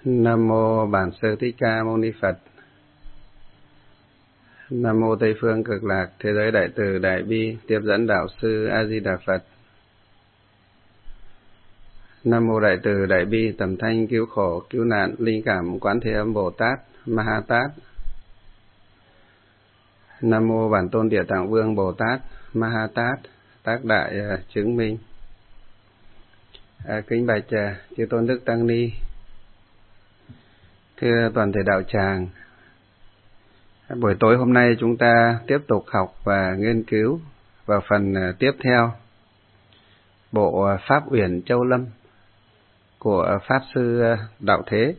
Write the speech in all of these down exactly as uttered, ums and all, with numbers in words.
Nam mô Bản Sư Thích Ca Mâu Ni Phật. Nam mô Tây phương Cực Lạc Thế giới Đại Từ Đại Bi Tiếp dẫn Đạo sư A Di Đà Phật. Nam mô Đại Từ Đại Bi Tầm Thanh Cứu Khổ Cứu Nạn Linh Cảm Quán Thế Âm Bồ Tát Ma Ha Tát. Nam mô Bản Tôn Địa Tạng Vương Bồ Tát Ma Ha Tát tác đại uh, chứng minh. À, kính bạch uh, chư tôn đức tăng ni, thưa toàn thể đạo tràng, buổi tối hôm nay chúng ta tiếp tục học và nghiên cứu vào phần uh, tiếp theo bộ uh, Pháp Uyển Châu Lâm của uh, Pháp Sư uh, Đạo Thế.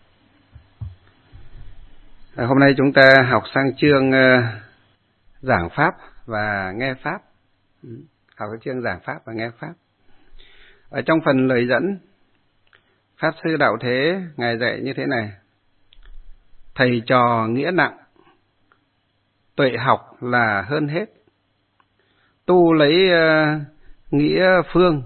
À, hôm nay chúng ta học sang chương uh, giảng Pháp và nghe Pháp. Học cái chương giảng Pháp và nghe Pháp. Ở trong phần lời dẫn, Pháp Sư Đạo Thế Ngài dạy như thế này: thầy trò nghĩa nặng, tuệ học là hơn hết. Tu lấy uh, nghĩa phương,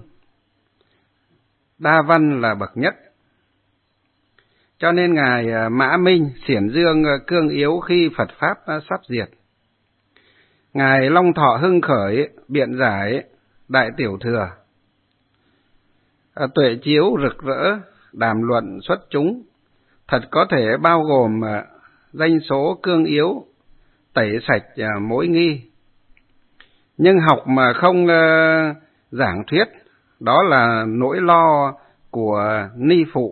đa văn là bậc nhất. Cho nên Ngài uh, Mã Minh xiển dương uh, cương yếu khi Phật Pháp uh, sắp diệt. Ngài Long Thọ hưng khởi biện giải đại tiểu thừa. À, tuệ chiếu rực rỡ đàm luận xuất chúng, thật có thể bao gồm à, danh số cương yếu, tẩy sạch à, mối nghi. Nhưng học mà không à, giảng thuyết, đó là nỗi lo của ni phụ.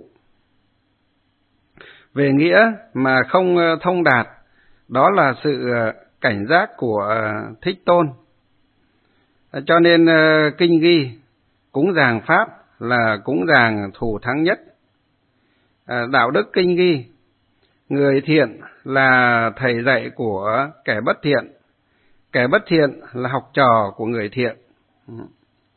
Về nghĩa mà không à, thông đạt, đó là sự à, cảnh giác của uh, Thích Tôn. Uh, cho nên uh, kinh ghi cúng dường Pháp là cúng dường thù thắng nhất. Uh, đạo đức kinh ghi, người thiện là thầy dạy của kẻ bất thiện, kẻ bất thiện là học trò của người thiện. Uh.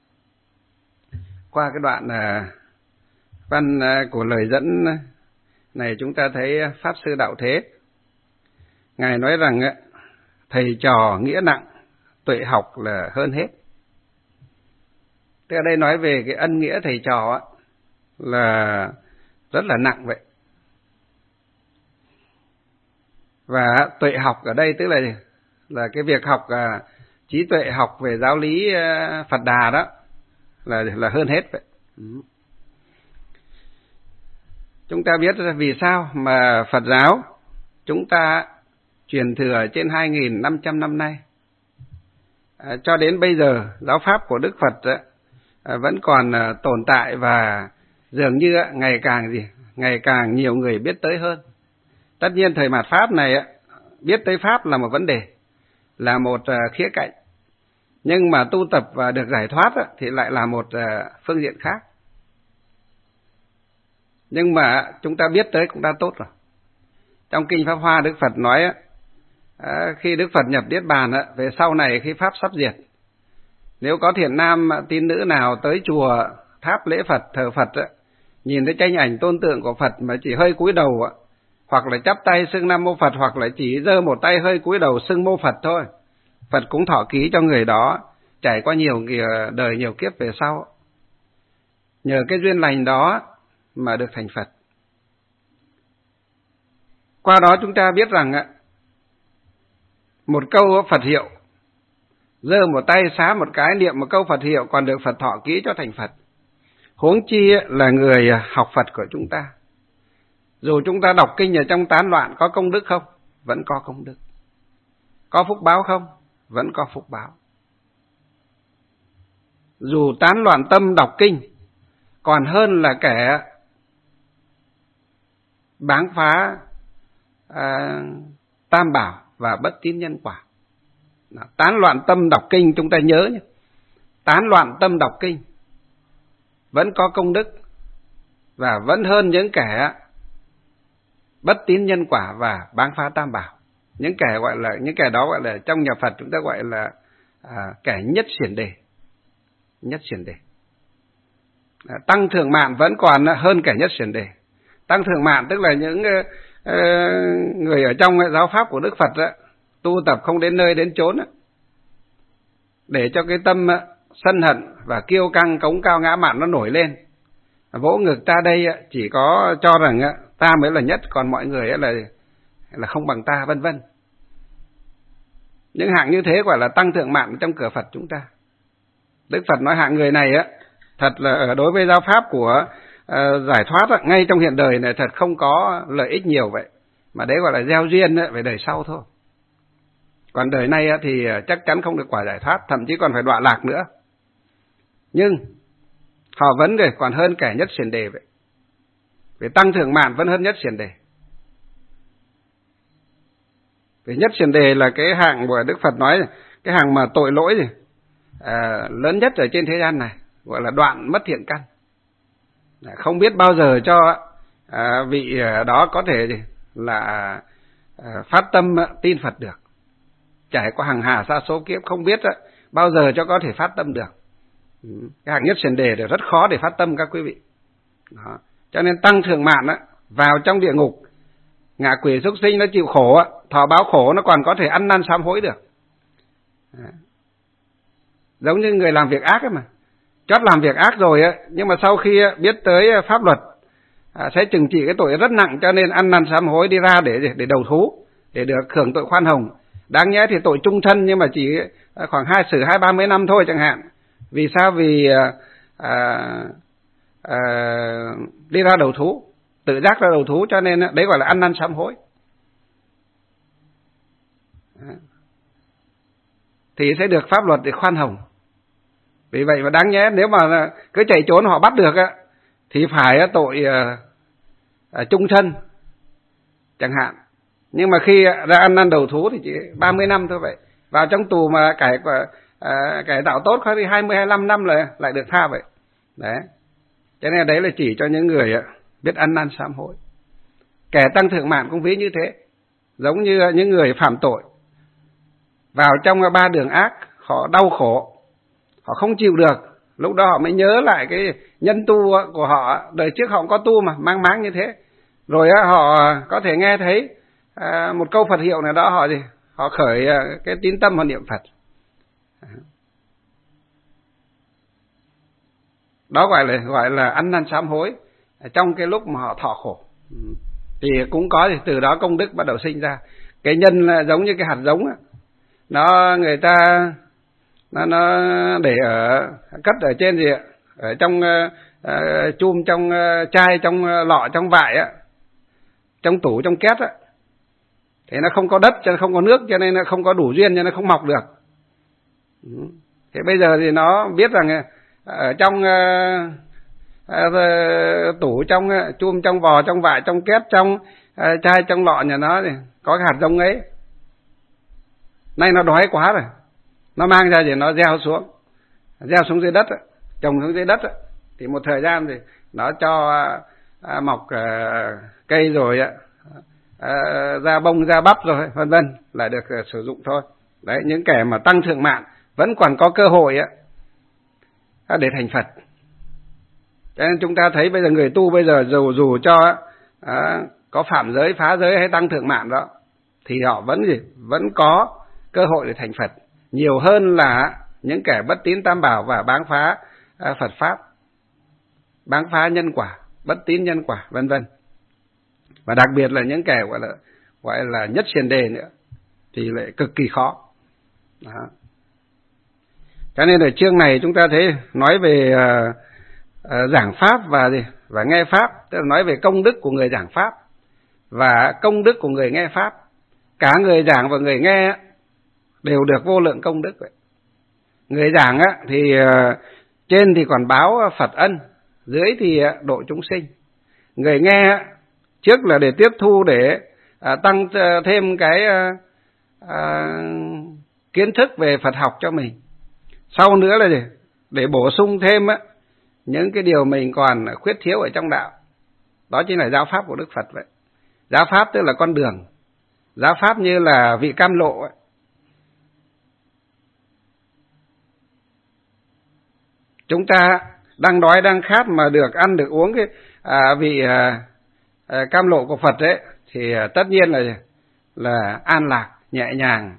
Qua cái đoạn uh, văn uh, của lời dẫn này, chúng ta thấy Pháp Sư Đạo Thế Ngài nói rằng uh, thầy trò nghĩa nặng, tuệ học là hơn hết. Thế ở đây nói về cái ân nghĩa thầy trò á, là rất là nặng vậy. Và tuệ học ở đây tức là là cái việc học à, trí tuệ học về giáo lý à, Phật Đà đó là là hơn hết vậy. Ừ. Chúng ta biết vì sao mà Phật giáo chúng ta truyền thừa trên hai nghìn năm trăm năm nay. À, cho đến bây giờ, giáo pháp của Đức Phật à, vẫn còn à, tồn tại và dường như à, ngày càng gì, ngày càng nhiều người biết tới hơn. Tất nhiên thời mạt Pháp này, à, biết tới Pháp là một vấn đề, là một à, khía cạnh. Nhưng mà tu tập và được giải thoát à, thì lại là một à, phương diện khác. Nhưng mà chúng ta biết tới cũng đã tốt rồi. Trong Kinh Pháp Hoa, Đức Phật nói á, À, khi Đức Phật nhập Niết Bàn á, về sau này khi Pháp sắp diệt, nếu có thiện nam tín nữ nào tới chùa tháp lễ Phật, thờ Phật á, nhìn thấy tranh ảnh tôn tượng của Phật mà chỉ hơi cúi đầu á, hoặc là chắp tay xưng Nam Mô Phật, hoặc là chỉ giơ một tay hơi cúi đầu xưng Mô Phật thôi, Phật cũng thọ ký cho người đó, trải qua nhiều đời nhiều kiếp về sau. Nhờ cái duyên lành đó mà được thành Phật. Qua đó chúng ta biết rằng á, một câu Phật hiệu, giơ một tay xá một cái niệm một câu Phật hiệu còn được Phật thọ ký cho thành Phật. Huống chi là người học Phật của chúng ta. Dù chúng ta đọc kinh ở trong tán loạn có công đức không? Vẫn có công đức. Có phúc báo không? Vẫn có phúc báo. Dù tán loạn tâm đọc kinh, còn hơn là kẻ báng phá à, tam bảo và bất tín nhân quả. Tán loạn tâm đọc kinh, chúng ta nhớ nhé, tán loạn tâm đọc kinh vẫn có công đức và vẫn hơn những kẻ bất tín nhân quả và báng phá tam bảo. Những kẻ gọi là những kẻ đó gọi là trong nhà Phật chúng ta gọi là à, kẻ nhất xiển đề. Nhất xiển đề. À, tăng thượng mạng vẫn còn hơn kẻ nhất xiển đề. Tăng thượng mạng tức là những uh, người ở trong giáo pháp của Đức Phật đó, tu tập không đến nơi đến chốn đó, để cho cái tâm uh, sân hận và kiêu căng cống cao ngã mạn nó nổi lên. Vỗ ngực ta đây uh, chỉ có cho rằng uh, ta mới là nhất, còn mọi người là là không bằng ta, vân vân. Những hạng như thế gọi là tăng thượng mạng trong cửa Phật chúng ta. Đức Phật nói hạng người này á, thật là đối với giáo pháp của uh, giải thoát á, ngay trong hiện đời này thật không có lợi ích nhiều vậy, mà đấy gọi là gieo duyên á, về đời sau thôi. Còn đời này á, thì chắc chắn không được quả giải thoát, thậm chí còn phải đọa lạc nữa. Nhưng họ vẫn rồi còn hơn kẻ nhất xiển đề vậy. Về tăng thượng mạng vẫn hơn nhất xiển đề. Về nhất xiển đề là cái hạng của Đức Phật nói, cái hàng mà tội lỗi gì à, lớn nhất ở trên thế gian này, gọi là đoạn mất thiện căn. Không biết bao giờ cho à, vị đó có thể gì là à, phát tâm tin Phật được. Trải qua hàng hà sa số kiếp không biết bao giờ cho có thể phát tâm được. Cái hạng nhất xiển đề là rất khó để phát tâm các quý vị. Đó. Cho nên tăng thượng mạng á, vào trong địa ngục, ngạ quỷ súc sinh nó chịu khổ á, thọ báo khổ nó còn có thể ăn năn sám hối được. Đó. Giống như người làm việc ác ấy mà, chót làm việc ác rồi á, nhưng mà sau khi biết tới pháp luật à, sẽ trừng trị cái tội rất nặng, cho nên ăn năn sám hối đi ra để để đầu thú, để được hưởng tội khoan hồng. Đáng nhẽ thì tội chung thân nhưng mà chỉ khoảng hai xử hai ba mươi năm thôi chẳng hạn. Vì sao? Vì à, à, à, đi ra đầu thú, tự giác ra đầu thú, cho nên đấy gọi là ăn năn sám hối. Thì sẽ được pháp luật để khoan hồng. Vì vậy mà đáng nhẽ nếu mà cứ chạy trốn họ bắt được á, thì phải tội à, à, chung thân chẳng hạn. Nhưng mà khi ra ăn năn đầu thú thì chỉ ba mươi năm thôi vậy. Vào trong tù mà cải à, cải tạo tốt có thì hai mươi hai mươi lăm năm là lại được tha vậy. Đấy. Cho nên đấy là chỉ cho những người biết ăn năn sám hối. Kẻ tăng thượng mạng cũng ví như thế. Giống như những người phạm tội vào trong ba đường ác, họ đau khổ, họ không chịu được, lúc đó họ mới nhớ lại cái nhân tu của họ, đời trước họ có tu mà, mang máng như thế. Rồi họ có thể nghe thấy một câu Phật hiệu nào đó, họ gì họ khởi cái tín tâm họ niệm Phật. Đó gọi là gọi là ăn năn sám hối trong cái lúc mà họ thọ khổ. Thì cũng có thì từ đó công đức bắt đầu sinh ra. Cái nhân là giống như cái hạt giống á, nó người ta nó nó để ở cất ở trên gì ạ, ở trong uh, chum, trong uh, chai, trong uh, lọ, trong vại á, trong tủ, trong két á, thì nó không có đất, cho nên không có nước, cho nên nó không có đủ duyên, cho nên nó không mọc được. Thế bây giờ thì nó biết rằng ở trong uh, uh, tủ, trong uh, chum, trong vò, trong vại, trong két, trong uh, chai, trong lọ nhà nó thì có cái hạt giống ấy. Nay nó đói quá rồi, nó mang ra thì nó gieo xuống, gieo xuống dưới đất, trồng xuống dưới đất, thì một thời gian thì nó cho à, mọc à, cây rồi, à, ra bông, ra bắp rồi, vân vân, là được à, sử dụng thôi. Đấy, những kẻ mà tăng thượng mạng vẫn còn có cơ hội á, để thành Phật. Cho nên chúng ta thấy bây giờ người tu bây giờ dù dù cho à, có phạm giới, phá giới hay tăng thượng mạng đó, thì họ vẫn gì vẫn có cơ hội để thành Phật, nhiều hơn là những kẻ bất tín tam bảo và báng phá à, Phật pháp, báng phá nhân quả, bất tín nhân quả, vân vân. Và đặc biệt là những kẻ gọi là gọi là nhất xiển đề nữa thì lại cực kỳ khó. Đó. Cho nên ở chương này chúng ta thấy nói về uh, uh, giảng pháp và gì và nghe pháp, tức là nói về công đức của người giảng pháp và công đức của người nghe pháp. Cả người giảng và người nghe đều được vô lượng công đức vậy. Người giảng á, thì uh, trên thì còn báo Phật ân, dưới thì uh, độ chúng sinh. Người nghe uh, trước là để tiếp thu, để uh, tăng uh, thêm cái uh, uh, kiến thức về Phật học cho mình. Sau nữa là gì? Để bổ sung thêm uh, những cái điều mình còn khuyết thiếu ở trong đạo. Đó chính là giáo pháp của Đức Phật vậy. Giáo pháp tức là con đường. Giáo pháp như là vị cam lộ ấy. Chúng ta đang đói, đang khát mà được ăn, được uống cái à, vị à, à, cam lộ của Phật ấy, thì à, tất nhiên là là an lạc, nhẹ nhàng,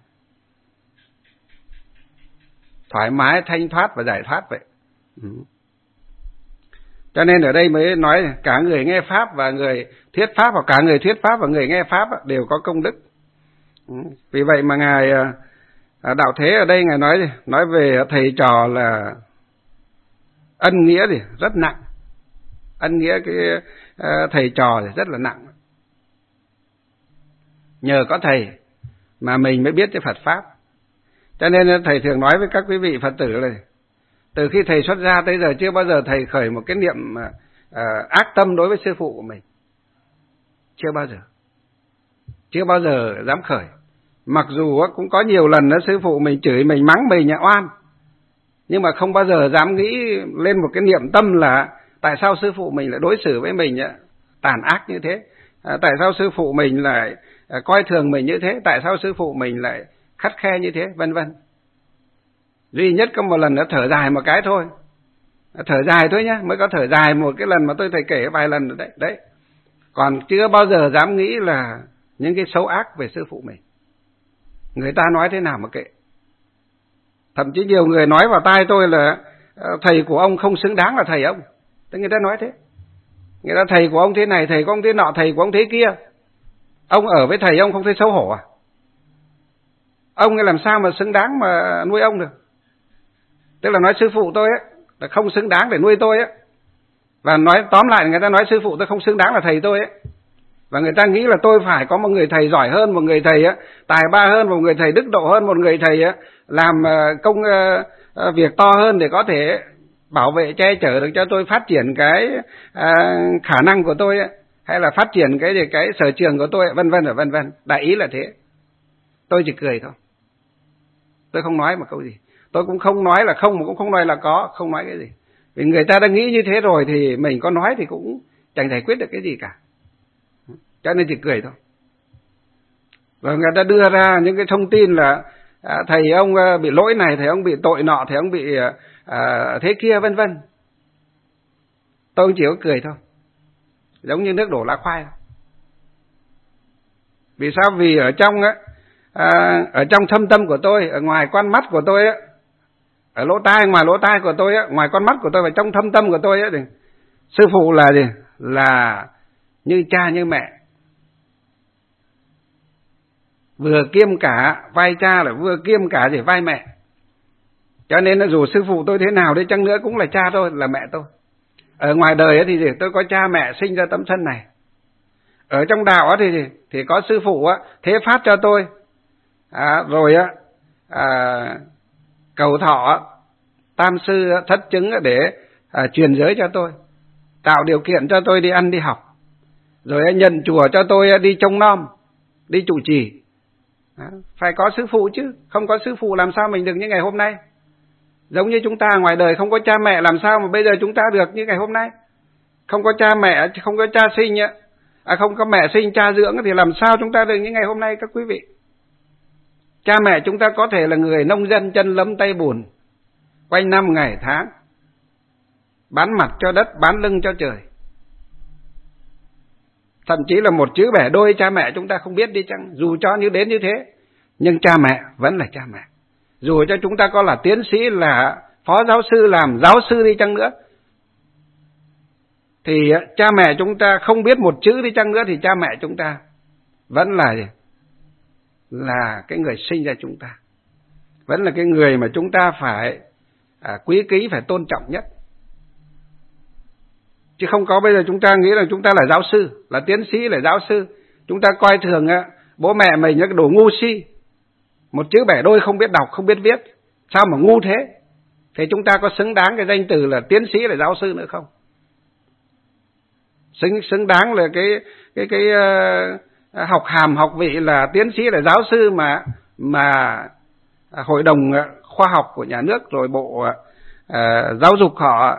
thoải mái, thanh thoát và giải thoát vậy. Ừ. Cho nên ở đây mới nói cả người nghe Pháp và người thuyết Pháp, hoặc cả người thuyết Pháp và người nghe Pháp đều có công đức. Vì vậy mà Ngài Đạo Thế ở đây Ngài nói nói về thầy trò là ân nghĩa thì rất nặng. Ân nghĩa cái thầy trò thì rất là nặng. Nhờ có thầy mà mình mới biết cái Phật Pháp. Cho nên thầy thường nói với các quý vị Phật tử là từ khi thầy xuất gia tới giờ chưa bao giờ thầy khởi một cái niệm uh, ác tâm đối với sư phụ của mình. Chưa bao giờ. Chưa bao giờ dám khởi. Mặc dù cũng có nhiều lần đó, sư phụ mình chửi mình, mắng mình, nhà oan. Nhưng mà không bao giờ dám nghĩ lên một cái niệm tâm là tại sao sư phụ mình lại đối xử với mình tàn ác như thế. À, tại sao sư phụ mình lại à, coi thường mình như thế. Tại sao sư phụ mình lại khắt khe như thế, vân vân. Duy nhất có một lần nó thở dài một cái thôi. Thở dài thôi nhá, mới có thở dài một cái lần mà tôi thầy kể vài lần rồi đấy. đấy. Còn chưa bao giờ dám nghĩ là những cái xấu ác về sư phụ mình. Người ta nói thế nào mà kệ. Thậm chí nhiều người nói vào tai tôi là thầy của ông không xứng đáng là thầy ông. Thế người ta nói thế. Người ta thầy của ông thế này, thầy của ông thế nọ, thầy của ông thế kia. Ông ở với thầy ông không thấy xấu hổ à? Ông ấy làm sao mà xứng đáng mà nuôi ông được? Tức là nói sư phụ tôi ấy là không xứng đáng để nuôi tôi ấy. Và nói tóm lại người ta nói sư phụ tôi không xứng đáng là thầy tôi ấy. Và người ta nghĩ là tôi phải có một người thầy giỏi hơn, một người thầy tài ba hơn, một người thầy đức độ hơn, một người thầy làm công việc to hơn để có thể bảo vệ che chở được cho tôi phát triển cái khả năng của tôi, hay là phát triển cái cái sở trường của tôi, vân vân và vân vân. Đại ý là thế. Tôi chỉ cười thôi. Tôi không nói một câu gì. Tôi cũng không nói là không, mà cũng không nói là có, không nói cái gì. Vì người ta đã nghĩ như thế rồi thì mình có nói thì cũng chẳng giải quyết được cái gì cả. Cho nên chỉ cười thôi. Và người ta đưa ra những cái thông tin là à, thầy ông bị lỗi này, thầy ông bị tội nọ, thầy ông bị à, thế kia vân vân. Tôi chỉ có cười thôi. Giống như nước đổ lá khoai. Vì sao? Vì ở trong á, à, ở trong thâm tâm của tôi, ở ngoài con mắt của tôi á, ở lỗ tai, ngoài lỗ tai của tôi á, ngoài con mắt của tôi và trong thâm tâm của tôi á, thì sư phụ là gì? Là như cha như mẹ. Vừa kiêm cả vai cha là vừa kiêm cả gì vai mẹ. Cho nên là dù sư phụ tôi thế nào đi chăng nữa cũng là cha tôi, là mẹ tôi. Ở ngoài đời thì gì? Tôi có cha mẹ sinh ra tấm thân này. Ở trong đạo thì gì? Thì có sư phụ thế phát cho tôi. À, rồi á à, cầu thọ tam sư thất chứng để à, truyền giới cho tôi, tạo điều kiện cho tôi đi ăn đi học, rồi nhận chùa cho tôi đi trông nom, đi trụ trì. À, phải có sư phụ chứ, không có sư phụ làm sao mình được như ngày hôm nay. Giống như chúng ta ngoài đời không có cha mẹ, làm sao mà bây giờ chúng ta được như ngày hôm nay. Không có cha mẹ, không có cha sinh à, không có mẹ sinh cha dưỡng thì làm sao chúng ta được như ngày hôm nay các quý vị. Cha mẹ chúng ta có thể là người nông dân chân lấm tay bùn, quanh năm ngày tháng, bán mặt cho đất, bán lưng cho trời. Thậm chí là một chữ bẻ đôi cha mẹ chúng ta không biết đi chăng. Dù cho như đến như thế, nhưng cha mẹ vẫn là cha mẹ. Dù cho chúng ta có là tiến sĩ, là phó giáo sư, làm giáo sư đi chăng nữa, thì cha mẹ chúng ta không biết một chữ đi chăng nữa, thì cha mẹ chúng ta vẫn là gì? Là cái người sinh ra chúng ta, vẫn là cái người mà chúng ta phải à, quý ký, phải tôn trọng nhất. Chứ không có bây giờ chúng ta nghĩ là chúng ta là giáo sư, là tiến sĩ, là giáo sư. Chúng ta coi thường á, bố mẹ mình những cái đồ ngu si, một chữ bẻ đôi không biết đọc, không biết viết. Sao mà ngu thế? Thì chúng ta có xứng đáng cái danh từ là tiến sĩ, là giáo sư nữa không? Xứng, xứng đáng là cái, cái, cái uh, học hàm, học vị là tiến sĩ, là giáo sư mà, mà hội đồng khoa học của nhà nước, rồi bộ uh, giáo dục họ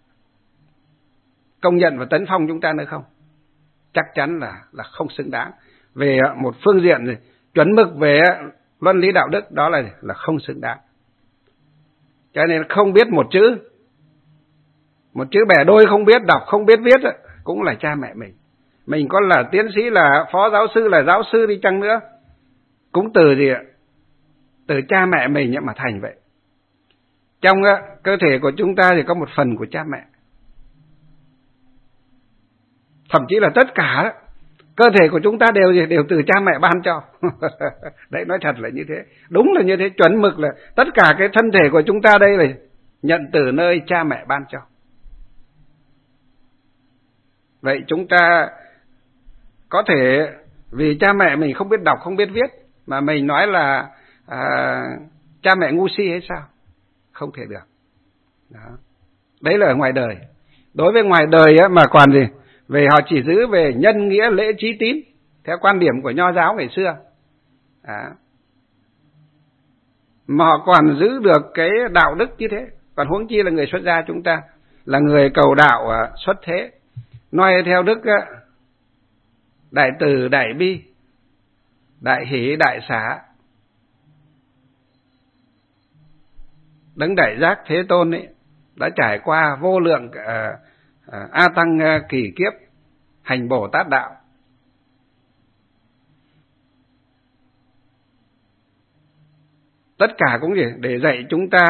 công nhận và tấn phong chúng ta nữa không? Chắc chắn là là không xứng đáng. Về một phương diện này, chuẩn mực về luân lý đạo đức, đó là là không xứng đáng. Cho nên không biết một chữ, một chữ bẻ đôi không biết đọc, không biết viết cũng là cha mẹ mình. Mình có là tiến sĩ, là phó giáo sư, là giáo sư đi chăng nữa, cũng từ gì ạ? Từ cha mẹ mình mà thành vậy. Trong cơ thể của chúng ta thì có một phần của cha mẹ. thậm chí là tất cả cơ thể của chúng ta đều đều từ cha mẹ ban cho. Đấy, nói thật là như thế, đúng là như thế, chuẩn mực là tất cả cái thân thể của chúng ta đây là nhận từ nơi cha mẹ ban cho. Vậy chúng ta có thể vì cha mẹ mình không biết đọc không biết viết mà mình nói là à, cha mẹ ngu si hay sao? Không thể được. Đó. Đấy là ở ngoài đời. Đối với ngoài đời á, mà còn gì? Về họ chỉ giữ về nhân nghĩa lễ trí tín theo quan điểm của Nho giáo ngày xưa. Đó. Mà họ còn giữ được cái đạo đức như thế. Còn huống chi là người xuất gia chúng ta là người cầu đạo xuất thế, noi theo đức đại từ đại bi, đại hỷ đại xá, đấng đại giác Thế Tôn ấy đã trải qua vô lượng uh, uh, a tăng uh, kỳ kiếp hành Bồ Tát đạo. Tất cả cũng gì để dạy chúng ta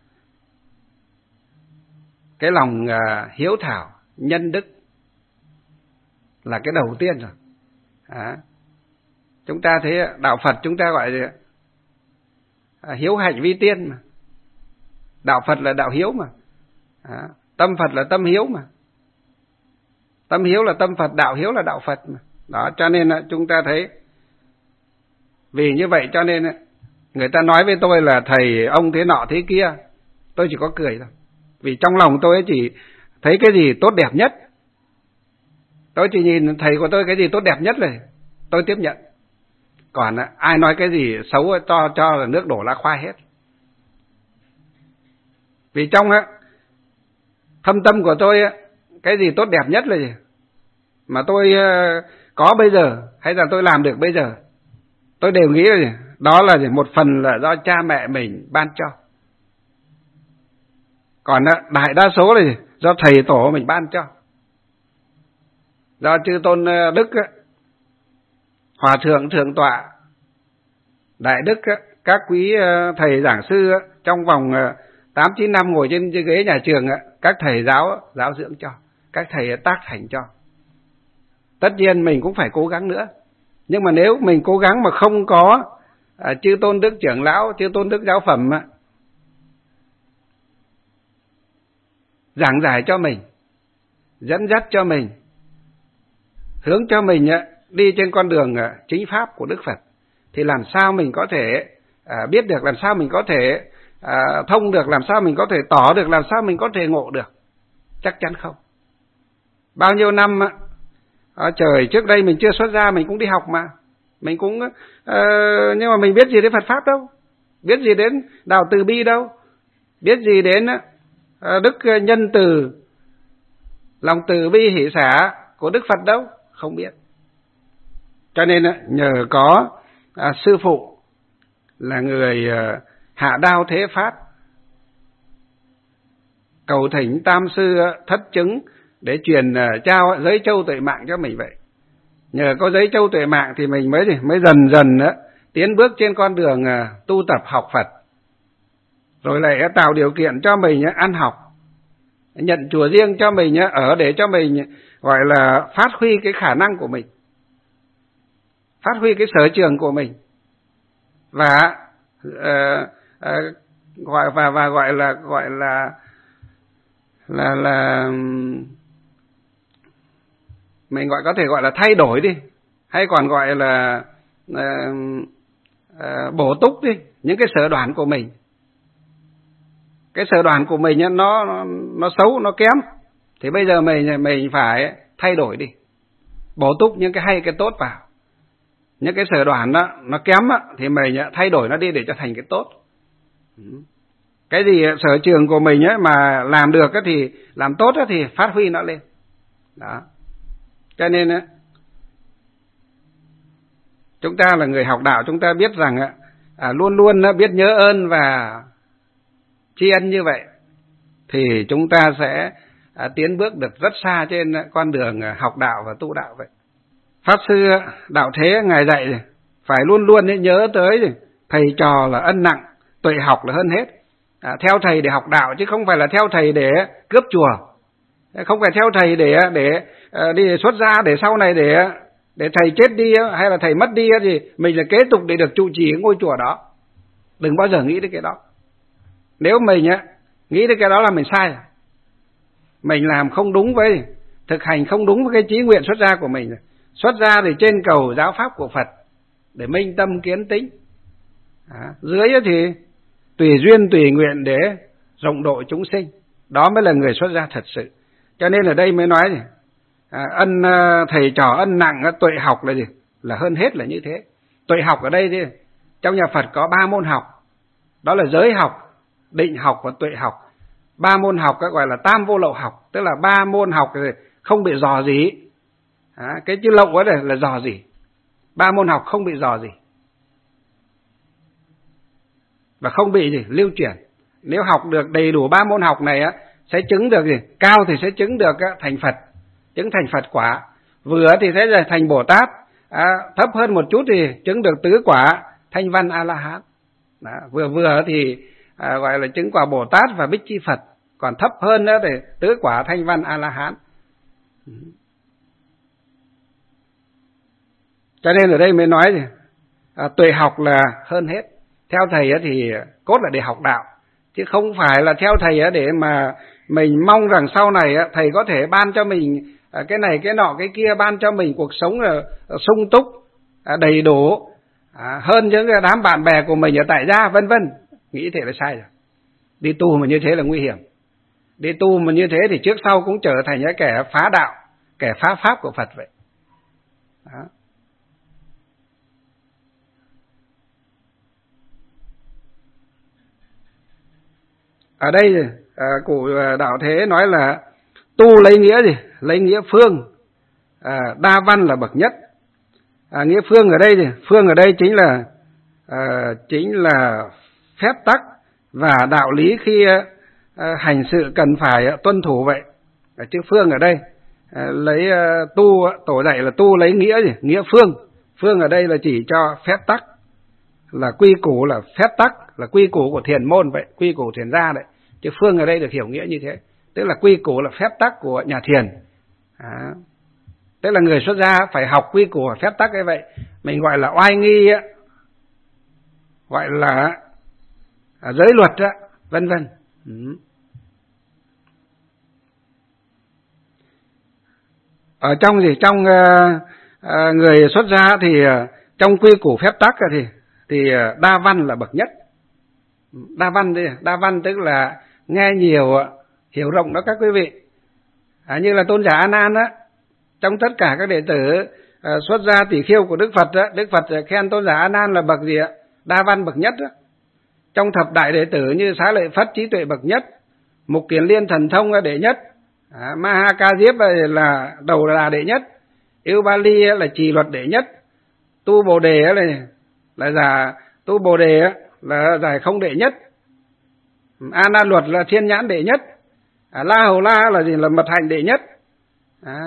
cái lòng uh, hiếu thảo nhân đức là cái đầu tiên rồi. À, chúng ta thấy đạo Phật chúng ta gọi là à, hiếu hạnh vi tiên mà. Đạo Phật là đạo hiếu mà. À, tâm Phật là tâm hiếu mà. Tâm hiếu là tâm Phật, đạo hiếu là đạo Phật mà. Đó, cho nên chúng ta thấy vì như vậy cho nên người ta nói với tôi là thầy ông thế nọ thế kia, tôi chỉ có cười thôi. Vì trong lòng tôi chỉ thấy cái gì tốt đẹp nhất, tôi chỉ nhìn thầy của tôi cái gì tốt đẹp nhất rồi tôi tiếp nhận. Còn ai nói cái gì xấu cho cho là nước đổ lá khoai hết. Vì trong á thâm tâm của tôi á, cái gì tốt đẹp nhất là gì mà tôi có bây giờ hay là tôi làm được bây giờ, tôi đều nghĩ là đó là một phần là do cha mẹ mình ban cho. Còn đại đa số là do thầy tổ mình ban cho, do chư tôn đức, hòa thượng thượng tọa, đại đức, các quý thầy giảng sư trong vòng tám chín năm ngồi trên ghế nhà trường, các thầy giáo giáo dưỡng cho, các thầy tác thành cho. Tất nhiên mình cũng phải cố gắng nữa, nhưng mà nếu mình cố gắng mà không có à, chư tôn đức trưởng lão, chư tôn đức giáo phẩm á, giảng giải cho mình, dẫn dắt cho mình, hướng cho mình á, đi trên con đường à, chính pháp của Đức Phật, thì làm sao mình có thể à, biết được, làm sao mình có thể à, thông được, làm sao mình có thể tỏ được, làm sao mình có thể ngộ được? Chắc chắn không. Bao nhiêu năm á, à, trời, trước đây mình chưa xuất gia mình cũng đi học mà, mình cũng uh, nhưng mà mình biết gì đến Phật pháp đâu, biết gì đến đạo từ bi đâu, biết gì đến uh, đức nhân từ, lòng từ bi hỷ xả của Đức Phật đâu, không biết. Cho nên uh, nhờ có uh, sư phụ là người uh, hạ đao thế phát, cầu thỉnh tam sư uh, thất chứng để truyền uh, trao giới châu tuệ mạng cho mình vậy. Nhờ có giới châu tuệ mạng thì mình mới mới dần dần uh, tiến bước trên con đường uh, tu tập học Phật, rồi lại uh, tạo điều kiện cho mình uh, ăn học, nhận chùa riêng cho mình uh, ở để cho mình gọi là phát huy cái khả năng của mình, phát huy cái sở trường của mình, và uh, uh, gọi và và gọi là gọi là là là mình gọi có thể gọi là thay đổi đi, hay còn gọi là uh, uh, bổ túc đi những cái sở đoản của mình. Cái sở đoản của mình nó nó nó xấu, nó kém, thì bây giờ mình mình phải thay đổi đi, bổ túc những cái hay cái tốt vào. Những cái sở đoản đó nó kém đó, thì mình thay đổi nó đi để cho thành cái tốt. Cái gì sở trường của mình ấy mà làm được ấy thì làm tốt ấy thì phát huy nó lên. Đó. Cho nên ấy, chúng ta là người học đạo, chúng ta biết rằng à, luôn luôn biết nhớ ơn và tri ân như vậy thì chúng ta sẽ à, tiến bước được rất xa trên con đường học đạo và tu đạo vậy. Pháp sư Đạo Thế ngài dạy phải luôn luôn nhớ tới thầy trò là ân nặng, tuệ học là hơn hết. À, theo thầy để học đạo chứ không phải là theo thầy để cướp chùa. Không phải theo thầy để để đi xuất gia để sau này để để thầy chết đi hay là thầy mất đi thì mình là kế tục để được trụ trì ngôi chùa đó. Đừng bao giờ nghĩ đến cái đó. Nếu mình á nghĩ đến cái đó là mình sai. Mình làm không đúng với, thực hành không đúng với cái chí nguyện xuất gia của mình. Xuất gia thì trên cầu giáo pháp của Phật để minh tâm kiến tính. À, dưới thì tùy duyên tùy nguyện để rộng độ chúng sinh. Đó mới là người xuất gia thật sự. Cho nên ở đây mới nói gì? À, ân thầy trò ân nặng tuệ học là gì? Là hơn hết là như thế. Tuệ học ở đây thì trong nhà Phật có ba môn học. Đó là giới học, định học và tuệ học. Ba môn học các gọi là tam vô lậu học, tức là ba môn học không bị dò dỉ. À, cái chữ lậu ở đây là dò dỉ. Ba môn học không bị dò dỉ và không bị gì lưu truyền. Nếu học được đầy đủ ba môn học này á, sẽ chứng được gì? Cao thì sẽ chứng được á, thành Phật, chứng thành Phật quả. Vừa thì sẽ là thành Bồ Tát, à, thấp hơn một chút thì chứng được tứ quả thanh văn A La Hán. Đó, vừa vừa thì à, gọi là chứng quả Bồ Tát và Bích Chi Phật, còn thấp hơn nữa thì tứ quả thanh văn A La Hán. Cho nên ở đây mới nói gì? À, tuệ học là hơn hết. Theo thầy thì cốt là để học đạo, chứ không phải là theo thầy để mà mình mong rằng sau này thầy có thể ban cho mình cái này cái nọ cái kia, ban cho mình cuộc sống là sung túc, đầy đủ, hơn những đám bạn bè của mình ở tại gia vân vân. Nghĩ thế là sai rồi. Đi tu mà như thế là nguy hiểm. Đi tu mà như thế thì trước sau cũng trở thành những kẻ phá đạo, kẻ phá pháp của Phật vậy. Đó. Ở đây à, cụ Đạo Thế nói là tu lấy nghĩa gì? Lấy nghĩa phương, à, đa văn là bậc nhất. À, nghĩa phương ở đây gì? Phương ở đây chính là à, chính là phép tắc và đạo lý khi à, hành sự cần phải tuân thủ vậy. À, chữ phương ở đây à, lấy à, tu tổ dạy là tu lấy nghĩa gì? Nghĩa phương. Phương ở đây là chỉ cho phép tắc, là quy củ, là phép tắc, là quy củ của thiền môn vậy, quy củ thiền gia đấy. Chứ phương ở đây được hiểu nghĩa như thế, tức là quy củ là phép tắc của nhà thiền. À, tức là người xuất gia phải học quy củ và phép tắc như vậy. Mình gọi là oai nghi á, gọi là à, giới luật á, vân vân. Ừ. Ở trong gì trong uh, uh, người xuất gia thì uh, trong quy củ phép tắc thì thì uh, đa văn là bậc nhất. Đa văn đi, đa văn tức là nghe nhiều, hiểu rộng đó các quý vị. À, như là tôn giả A Nan á, trong tất cả các đệ tử à, xuất gia tỷ khiêu của Đức Phật á, Đức Phật khen tôn giả A Nan là bậc gì ạ? Đa văn bậc nhất á. Trong thập đại đệ tử như Xá Lợi Phất trí tuệ bậc nhất, Mục Kiền Liên thần thông là đệ nhất, à, Ma Ha Ca Diếp là đầu là đệ nhất, Yêu Ba Ly là trì luật đệ nhất, Tu Bồ Đề là là giả Tu Bồ Đề là giải không đệ nhất, A Na Luật là thiên nhãn đệ nhất, à, La Hầu La là gì? Là mật hạnh đệ nhất. À.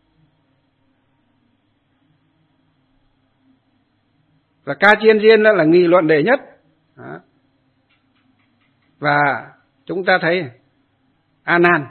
Và Ca Chiên Diên là nghị luận đệ nhất. À. Và chúng ta thấy A Nan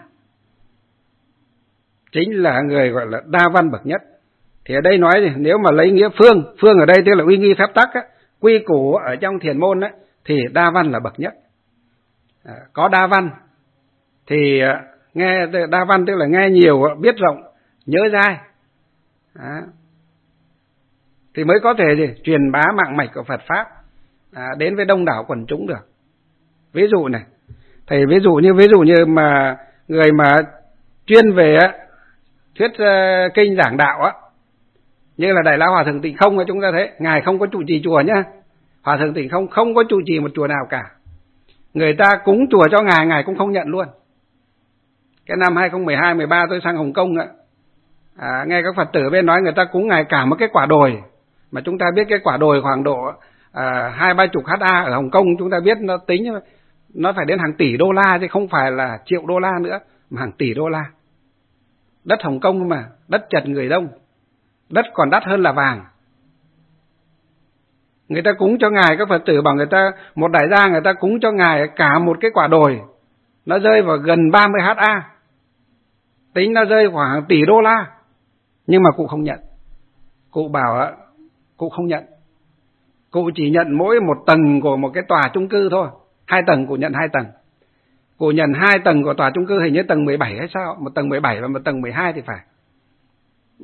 chính là người gọi là đa văn bậc nhất. Thì ở đây nói thì nếu mà lấy nghĩa phương, phương ở đây tức là uy nghi phép tắc á, quy củ ở trong thiền môn á, thì đa văn là bậc nhất. À, có đa văn thì nghe đa văn tức là nghe nhiều, biết rộng, nhớ dai, à, thì mới có thể gì truyền bá mạng mạch của Phật pháp à, đến với đông đảo quần chúng được. Ví dụ này, thầy ví dụ như ví dụ như mà người mà chuyên về thuyết uh, kinh giảng đạo á, như là Đại Lão Hòa Thượng Tịnh Không, chúng ta thấy ngài không có trụ trì chùa nhá. Hòa Thượng Tịnh Không không có trụ trì một chùa nào cả. Người ta cúng chùa cho ngài, ngài cũng không nhận luôn. Cái năm hai không một hai mười ba tôi sang Hồng Kông ạ, à, nghe các Phật tử bên nói người ta cúng ngài cả một cái quả đồi, mà chúng ta biết cái quả đồi khoảng độ à, hai ba chục ha ở Hồng Kông, chúng ta biết nó tính nó phải đến hàng tỷ đô la chứ không phải là triệu đô la nữa, mà hàng tỷ đô la. Đất Hồng Kông mà đất chật người đông, đất còn đắt hơn là vàng. Người ta cúng cho ngài, các Phật tử bảo người ta một đại gia người ta cúng cho ngài cả một cái quả đồi, nó rơi vào gần ba mươi ha. tính nó rơi khoảng hàng tỷ đô la, nhưng mà cụ không nhận. Cụ bảo cụ không nhận, cụ chỉ nhận mỗi một tầng của một cái tòa chung cư thôi. Hai tầng cụ nhận hai tầng. Cụ nhận hai tầng của tòa chung cư, hình như tầng mười bảy hay sao, một tầng mười bảy và một tầng mười hai thì phải. Ừ.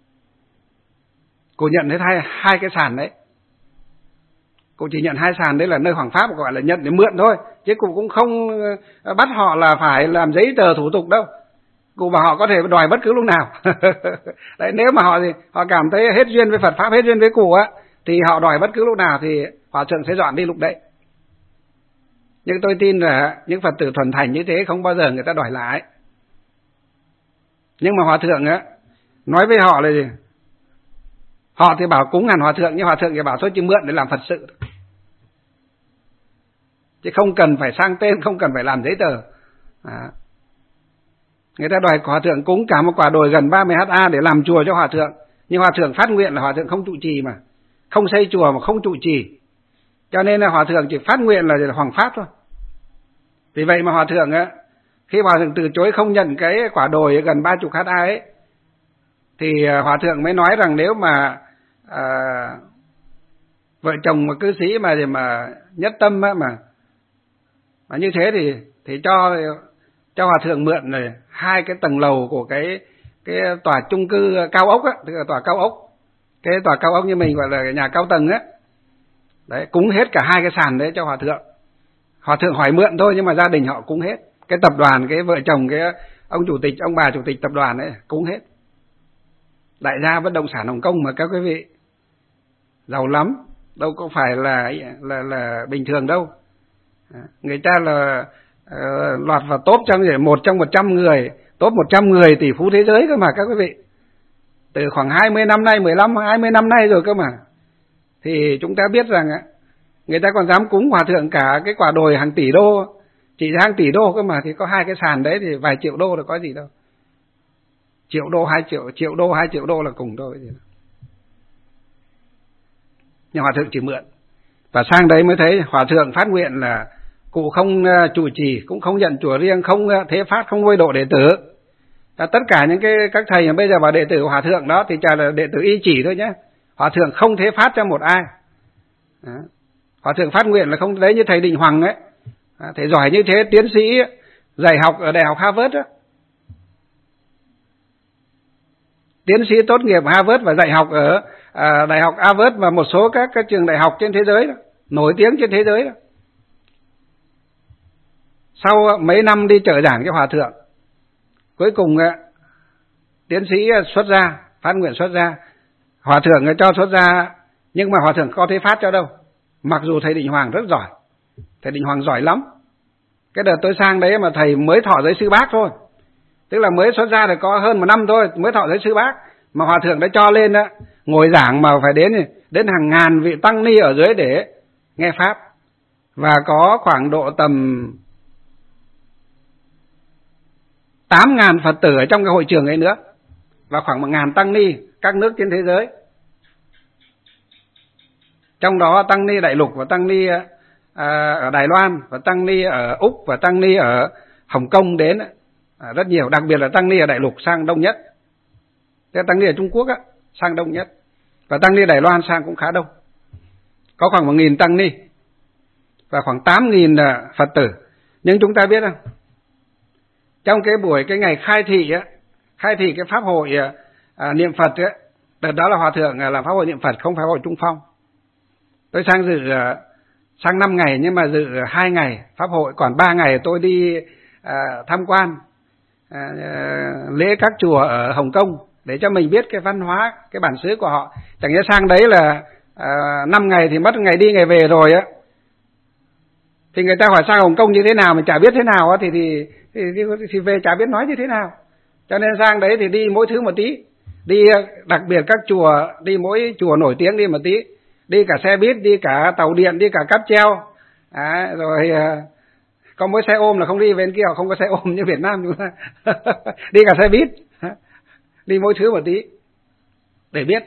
Cụ nhận hết hai, hai cái sàn đấy. Cụ chỉ nhận hai sàn đấy là nơi Hoàng Pháp, gọi là nhận để mượn thôi, chứ cụ cũng không bắt họ là phải làm giấy tờ thủ tục đâu. Cụ bảo họ có thể đòi bất cứ lúc nào. Đấy, nếu mà họ thì họ cảm thấy hết duyên với Phật Pháp, hết duyên với cụ á, thì họ đòi bất cứ lúc nào thì Hòa thượng sẽ dọn đi lúc đấy. Nhưng tôi tin là những Phật tử thuần thành như thế không bao giờ người ta đòi lại. Nhưng mà Hòa thượng á, nói với họ là gì? Họ thì bảo cúng hẳn Hòa thượng, nhưng Hòa thượng thì bảo thôi chỉ mượn để làm Phật sự, chứ không cần phải sang tên, không cần phải làm giấy tờ. À. Người ta đòi Hòa thượng cúng cả một quả đồi gần ba mươi ha để làm chùa cho Hòa thượng, nhưng Hòa thượng phát nguyện là Hòa thượng không trụ trì mà, không xây chùa mà không trụ trì, cho nên là Hòa thượng chỉ phát nguyện là Hoàng Pháp thôi. Vì vậy mà Hòa thượng á, khi Hòa thượng từ chối không nhận cái quả đồi gần ba mươi ha ấy, thì Hòa thượng mới nói rằng nếu mà à, vợ chồng mà cư sĩ mà mà nhất tâm á, mà mà như thế thì thì cho cho Hòa thượng mượn này hai cái tầng lầu của cái cái tòa chung cư cao ốc á, tức là tòa cao ốc, cái tòa cao ốc như mình gọi là nhà cao tầng á. Đấy, cúng hết cả hai cái sàn đấy cho Hòa thượng. Hòa thượng hỏi mượn thôi, nhưng mà gia đình họ cúng hết. Cái tập đoàn, cái vợ chồng, cái ông chủ tịch, ông bà chủ tịch tập đoàn ấy cúng hết. Đại gia bất động sản Hồng Kông mà các quý vị, giàu lắm, đâu có phải là là là bình thường đâu. Người ta là uh, lọt vào top trong một trong một trăm người, top một trăm người tỷ phú thế giới cơ mà các quý vị. Từ khoảng hai mươi năm nay, mười lăm hai mươi năm nay rồi cơ mà. Thì chúng ta biết rằng người ta còn dám cúng Hòa thượng cả cái quả đồi hàng tỷ đô, chỉ hàng tỷ đô cơ mà, thì có hai cái sàn đấy thì vài triệu đô là có gì đâu. Triệu đô, hai triệu, triệu đô, hai triệu đô là cùng thôi. Nhưng Hòa thượng chỉ mượn. Và sang đấy mới thấy Hòa thượng phát nguyện là cụ không trụ trì, cũng không nhận chùa riêng, không thế phát, không nuôi độ đệ tử. Và tất cả những cái các thầy mà bây giờ vào đệ tử của Hòa thượng đó thì chả là đệ tử y chỉ thôi nhé. Hòa thượng không thế phát cho một ai. Đó. Hòa thượng phát nguyện là không, đấy như thầy Định Hoàng ấy, thầy giỏi như thế, tiến sĩ dạy học ở Đại học Harvard đó. Tiến sĩ tốt nghiệp Harvard và dạy học ở à, Đại học Harvard và một số các, các trường đại học trên thế giới đó, nổi tiếng trên thế giới đó. Sau mấy năm đi trợ giảng cho Hòa thượng, cuối cùng tiến sĩ xuất gia, phát nguyện xuất gia. Hòa thượng cho xuất gia, nhưng mà Hòa thượng có thế phát cho đâu. Mặc dù thầy Định Hoàng rất giỏi, thầy Định Hoàng giỏi lắm. Cái đợt tôi sang đấy mà thầy mới thọ giới sư bác thôi, tức là mới xuất gia được có hơn một năm thôi, mới thọ giới sư bác, mà Hòa thượng đã cho lên đó, ngồi giảng mà phải đến đến hàng ngàn vị tăng ni ở dưới để nghe pháp. Và có khoảng độ tầm tám ngàn Phật tử ở trong cái hội trường ấy nữa, và khoảng một ngàn tăng ni các nước trên thế giới. Trong đó tăng ni Đại Lục và tăng ni à, ở Đài Loan, và tăng ni ở Úc và tăng ni ở Hồng Kông đến à, rất nhiều, đặc biệt là tăng ni ở Đại Lục sang đông nhất. Thế tăng ni ở Trung Quốc á, sang đông nhất, và tăng ni Đài Loan sang cũng khá đông. Có khoảng một nghìn tăng ni và khoảng tám nghìn Phật tử. Nhưng chúng ta biết không, trong cái buổi cái ngày khai thị á, khai thị cái pháp hội à, niệm Phật á, đợt đó là Hòa thượng làm pháp hội niệm Phật, không phải hội Trung Phong. Tôi sang dự sang năm ngày, nhưng mà dự hai ngày pháp hội, còn ba ngày tôi đi à, tham quan à, lễ các chùa ở Hồng Kông để cho mình biết cái văn hóa, cái bản xứ của họ. Chẳng nhẽ sang đấy là à, năm ngày thì mất ngày đi ngày về rồi á, thì người ta hỏi sang Hồng Kông như thế nào mình chả biết thế nào á, thì, thì thì thì về chả biết nói như thế nào. Cho nên sang đấy thì đi mỗi thứ một tí, đi đặc biệt các chùa, đi mỗi chùa nổi tiếng đi một tí, đi cả xe buýt, đi cả tàu điện, đi cả cáp treo à, rồi có mỗi xe ôm là không đi, bên kia họ không có xe ôm như Việt Nam chúng ta. Đi cả xe buýt, đi mỗi thứ một tí để biết.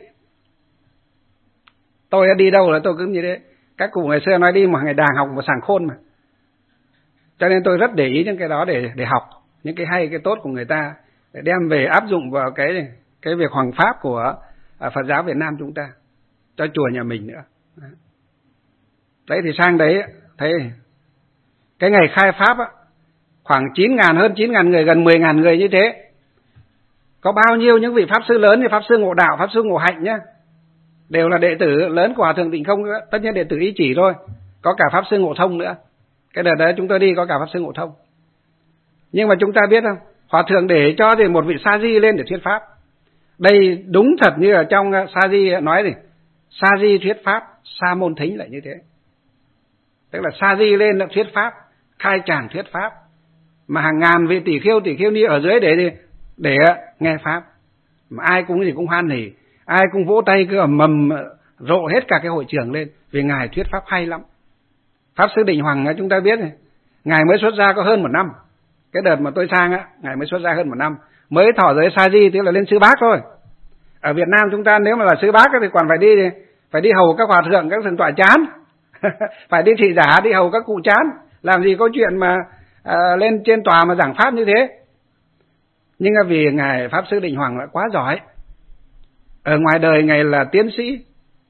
Tôi đi đâu là tôi cứ như thế. Các cụ ngày xưa nói đi một ngày đàng học một sàng khôn mà, cho nên tôi rất để ý những cái đó để để học những cái hay cái tốt của người ta, để đem về áp dụng vào cái cái việc hoằng pháp của Phật giáo Việt Nam chúng ta, cho chùa nhà mình nữa. Đấy thì sang đấy thấy cái ngày khai pháp á, khoảng chín ngàn, hơn chín ngàn người, gần mười ngàn người như thế. Có bao nhiêu những vị Pháp sư lớn như Pháp sư Ngộ Đạo, Pháp sư Ngộ Hạnh nhá, đều là đệ tử lớn của Hòa thượng Tịnh Không nữa. Tất nhiên đệ tử ý chỉ thôi. Có cả Pháp sư Ngộ Thông nữa. Cái đợt đấy chúng tôi đi có cả Pháp sư Ngộ Thông. Nhưng mà chúng ta biết không, Hòa thượng để cho thì một vị sa di lên để thuyết pháp. Đây đúng thật như ở trong sa di nói thì sa di thuyết pháp, sa môn thính lại như thế. Tức là sa di lên là thuyết pháp, khai tràng thuyết pháp, mà hàng ngàn vị tỷ khiêu tỷ khiêu ni ở dưới để để nghe pháp, mà ai cũng gì cũng hoan hỉ, ai cũng vỗ tay cứ ầm ầm rộ hết cả cái hội trường lên, vì ngài thuyết pháp hay lắm. Pháp sư Định Hoàng chúng ta biết này, ngài mới xuất gia có hơn một năm. Cái đợt mà tôi sang á, ngài mới xuất gia hơn một năm, mới thọ giới sa di, tức là lên sư bác thôi. Ở Việt Nam chúng ta nếu mà là sư bác thì còn phải đi phải đi hầu các hòa thượng, các thượng tọa chán. Phải đi thị giả, đi hầu các cụ chán, làm gì có chuyện mà à, lên trên tòa mà giảng pháp như thế. Nhưng vì ngài Pháp sư Định Hoàng lại quá giỏi, ở ngoài đời ngài là tiến sĩ,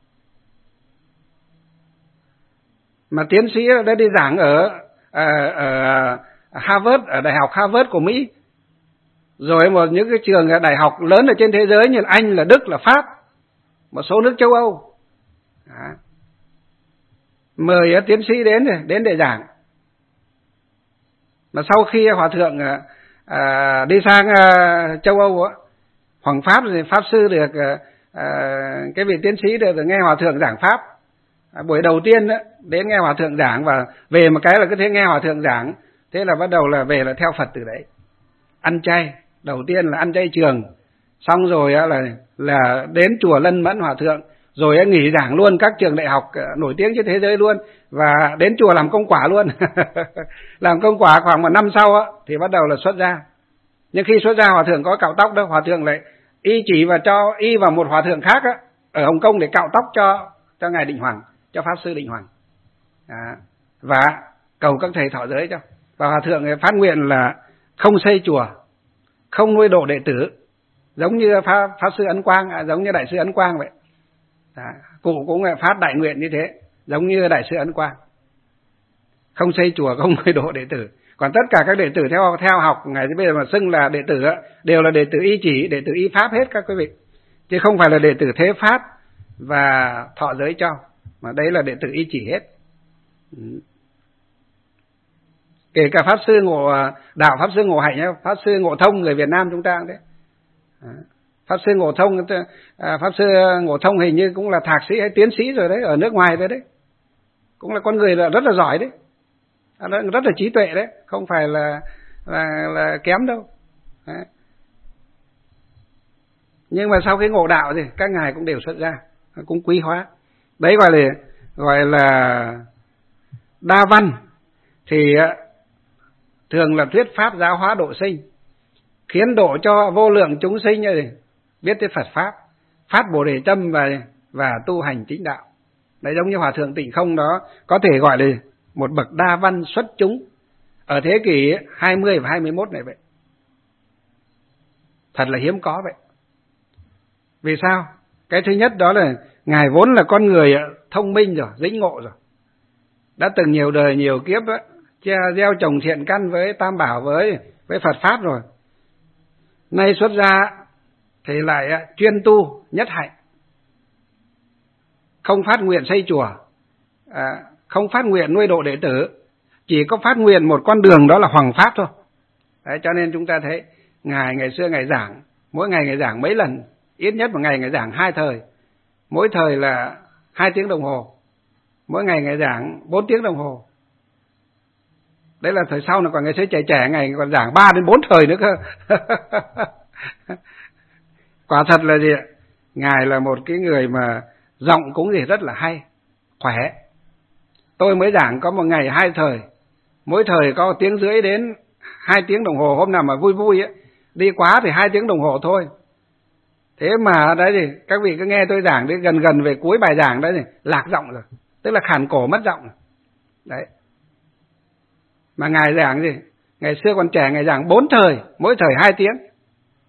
mà tiến sĩ đã đi giảng ở, ở, ở Harvard, ở đại học Harvard của Mỹ, rồi một những cái trường đại học lớn ở trên thế giới như là Anh, là Đức, là Pháp, một số nước châu Âu. Đó. Mời tiến sĩ đến đến để giảng. Mà sau khi hòa thượng à, đi sang à, châu Âu á, Hoàng Pháp thì Pháp sư được à, cái vị tiến sĩ được, được nghe hòa thượng giảng pháp. À, buổi đầu tiên đó, đến nghe hòa thượng giảng, và về một cái là cứ thế nghe hòa thượng giảng, thế là bắt đầu là về là theo Phật từ đấy. Ăn chay, đầu tiên là ăn chay trường, xong rồi á, là là đến chùa lân mẫn hòa thượng, rồi nghỉ giảng luôn các trường đại học nổi tiếng trên thế giới luôn, và đến chùa làm công quả luôn. Làm công quả khoảng một năm sau á, thì bắt đầu là xuất gia. Nhưng khi xuất gia hòa thượng có cạo tóc đâu, hòa thượng lại y chỉ và cho y vào một hòa thượng khác á, ở Hồng Kông để cạo tóc cho cho ngài Định Hoàng, cho Pháp sư Định Hoàng. À, và cầu các thầy thọ giới cho. Và hòa thượng phát nguyện là không xây chùa, không nuôi độ đệ tử, giống như Pháp, Pháp sư Ấn Quang, à, giống như Đại sư Ấn Quang vậy. À, cụ cũng phát đại nguyện như thế, giống như Đại sư Ấn Quang, không xây chùa, không nuôi độ đệ tử. Còn tất cả các đệ tử theo theo học ngày bây giờ mà xưng là đệ tử á, đều là đệ tử y chỉ, đệ tử y pháp hết các quý vị, chứ không phải là đệ tử thế pháp và thọ giới cho, mà đấy là đệ tử y chỉ hết. Kể cả Pháp sư Ngộ Đạo, Pháp sư Ngộ Hạnh, Pháp sư Ngộ Thông người Việt Nam chúng ta cũng thế. Pháp sư Ngộ Thông, Pháp sư Ngộ Thông hình như cũng là thạc sĩ hay tiến sĩ rồi đấy, ở nước ngoài rồi đấy, cũng là con người là rất là giỏi đấy, rất là trí tuệ đấy, không phải là là, là kém đâu. Đấy. Nhưng mà sau khi ngộ đạo thì các ngài cũng đều xuất gia, cũng quý hóa. Đấy gọi là gọi là đa văn, thì thường là thuyết pháp giáo hóa độ sinh, khiến độ cho vô lượng chúng sinh này biết tới Phật pháp, phát Bồ Đề tâm và và tu hành chính đạo. Đấy, giống như hòa thượng Tịnh Không đó, có thể gọi là một bậc đa văn xuất chúng ở thế kỷ hai mươi và hai mươi mốt này vậy. Thật là hiếm có vậy. Vì sao? Cái thứ nhất đó là ngài vốn là con người thông minh rồi, lĩnh ngộ rồi, đã từng nhiều đời nhiều kiếp á, gieo trồng thiện căn với Tam Bảo, với với Phật pháp rồi. Nay xuất gia thì lại chuyên tu nhất hạnh, không phát nguyện xây chùa, à, không phát nguyện nuôi độ đệ tử, chỉ có phát nguyện một con đường, đó là hoằng pháp thôi. Đấy, cho nên chúng ta thấy ngài ngày xưa ngài giảng, mỗi ngày ngài giảng mấy lần, ít nhất một ngày ngài giảng hai thời, mỗi thời là hai tiếng đồng hồ, mỗi ngày ngài giảng bốn tiếng đồng hồ. Đấy là thời sau, là còn ngày xưa trẻ trẻ ngài còn giảng ba đến bốn thời nữa cơ. Quả thật là gì ạ? Ngài là một cái người mà giọng cũng gì rất là hay, khỏe. Tôi mới giảng có một ngày hai thời, mỗi thời có tiếng rưỡi đến hai tiếng đồng hồ, hôm nào mà vui vui ấy, đi quá thì hai tiếng đồng hồ thôi. Thế mà đấy thì các vị cứ nghe tôi giảng đến gần gần về cuối bài giảng đấy thì lạc giọng rồi, tức là khàn cổ mất giọng rồi. Đấy. Mà ngài giảng gì? Ngày xưa còn trẻ ngài giảng bốn thời, mỗi thời hai tiếng.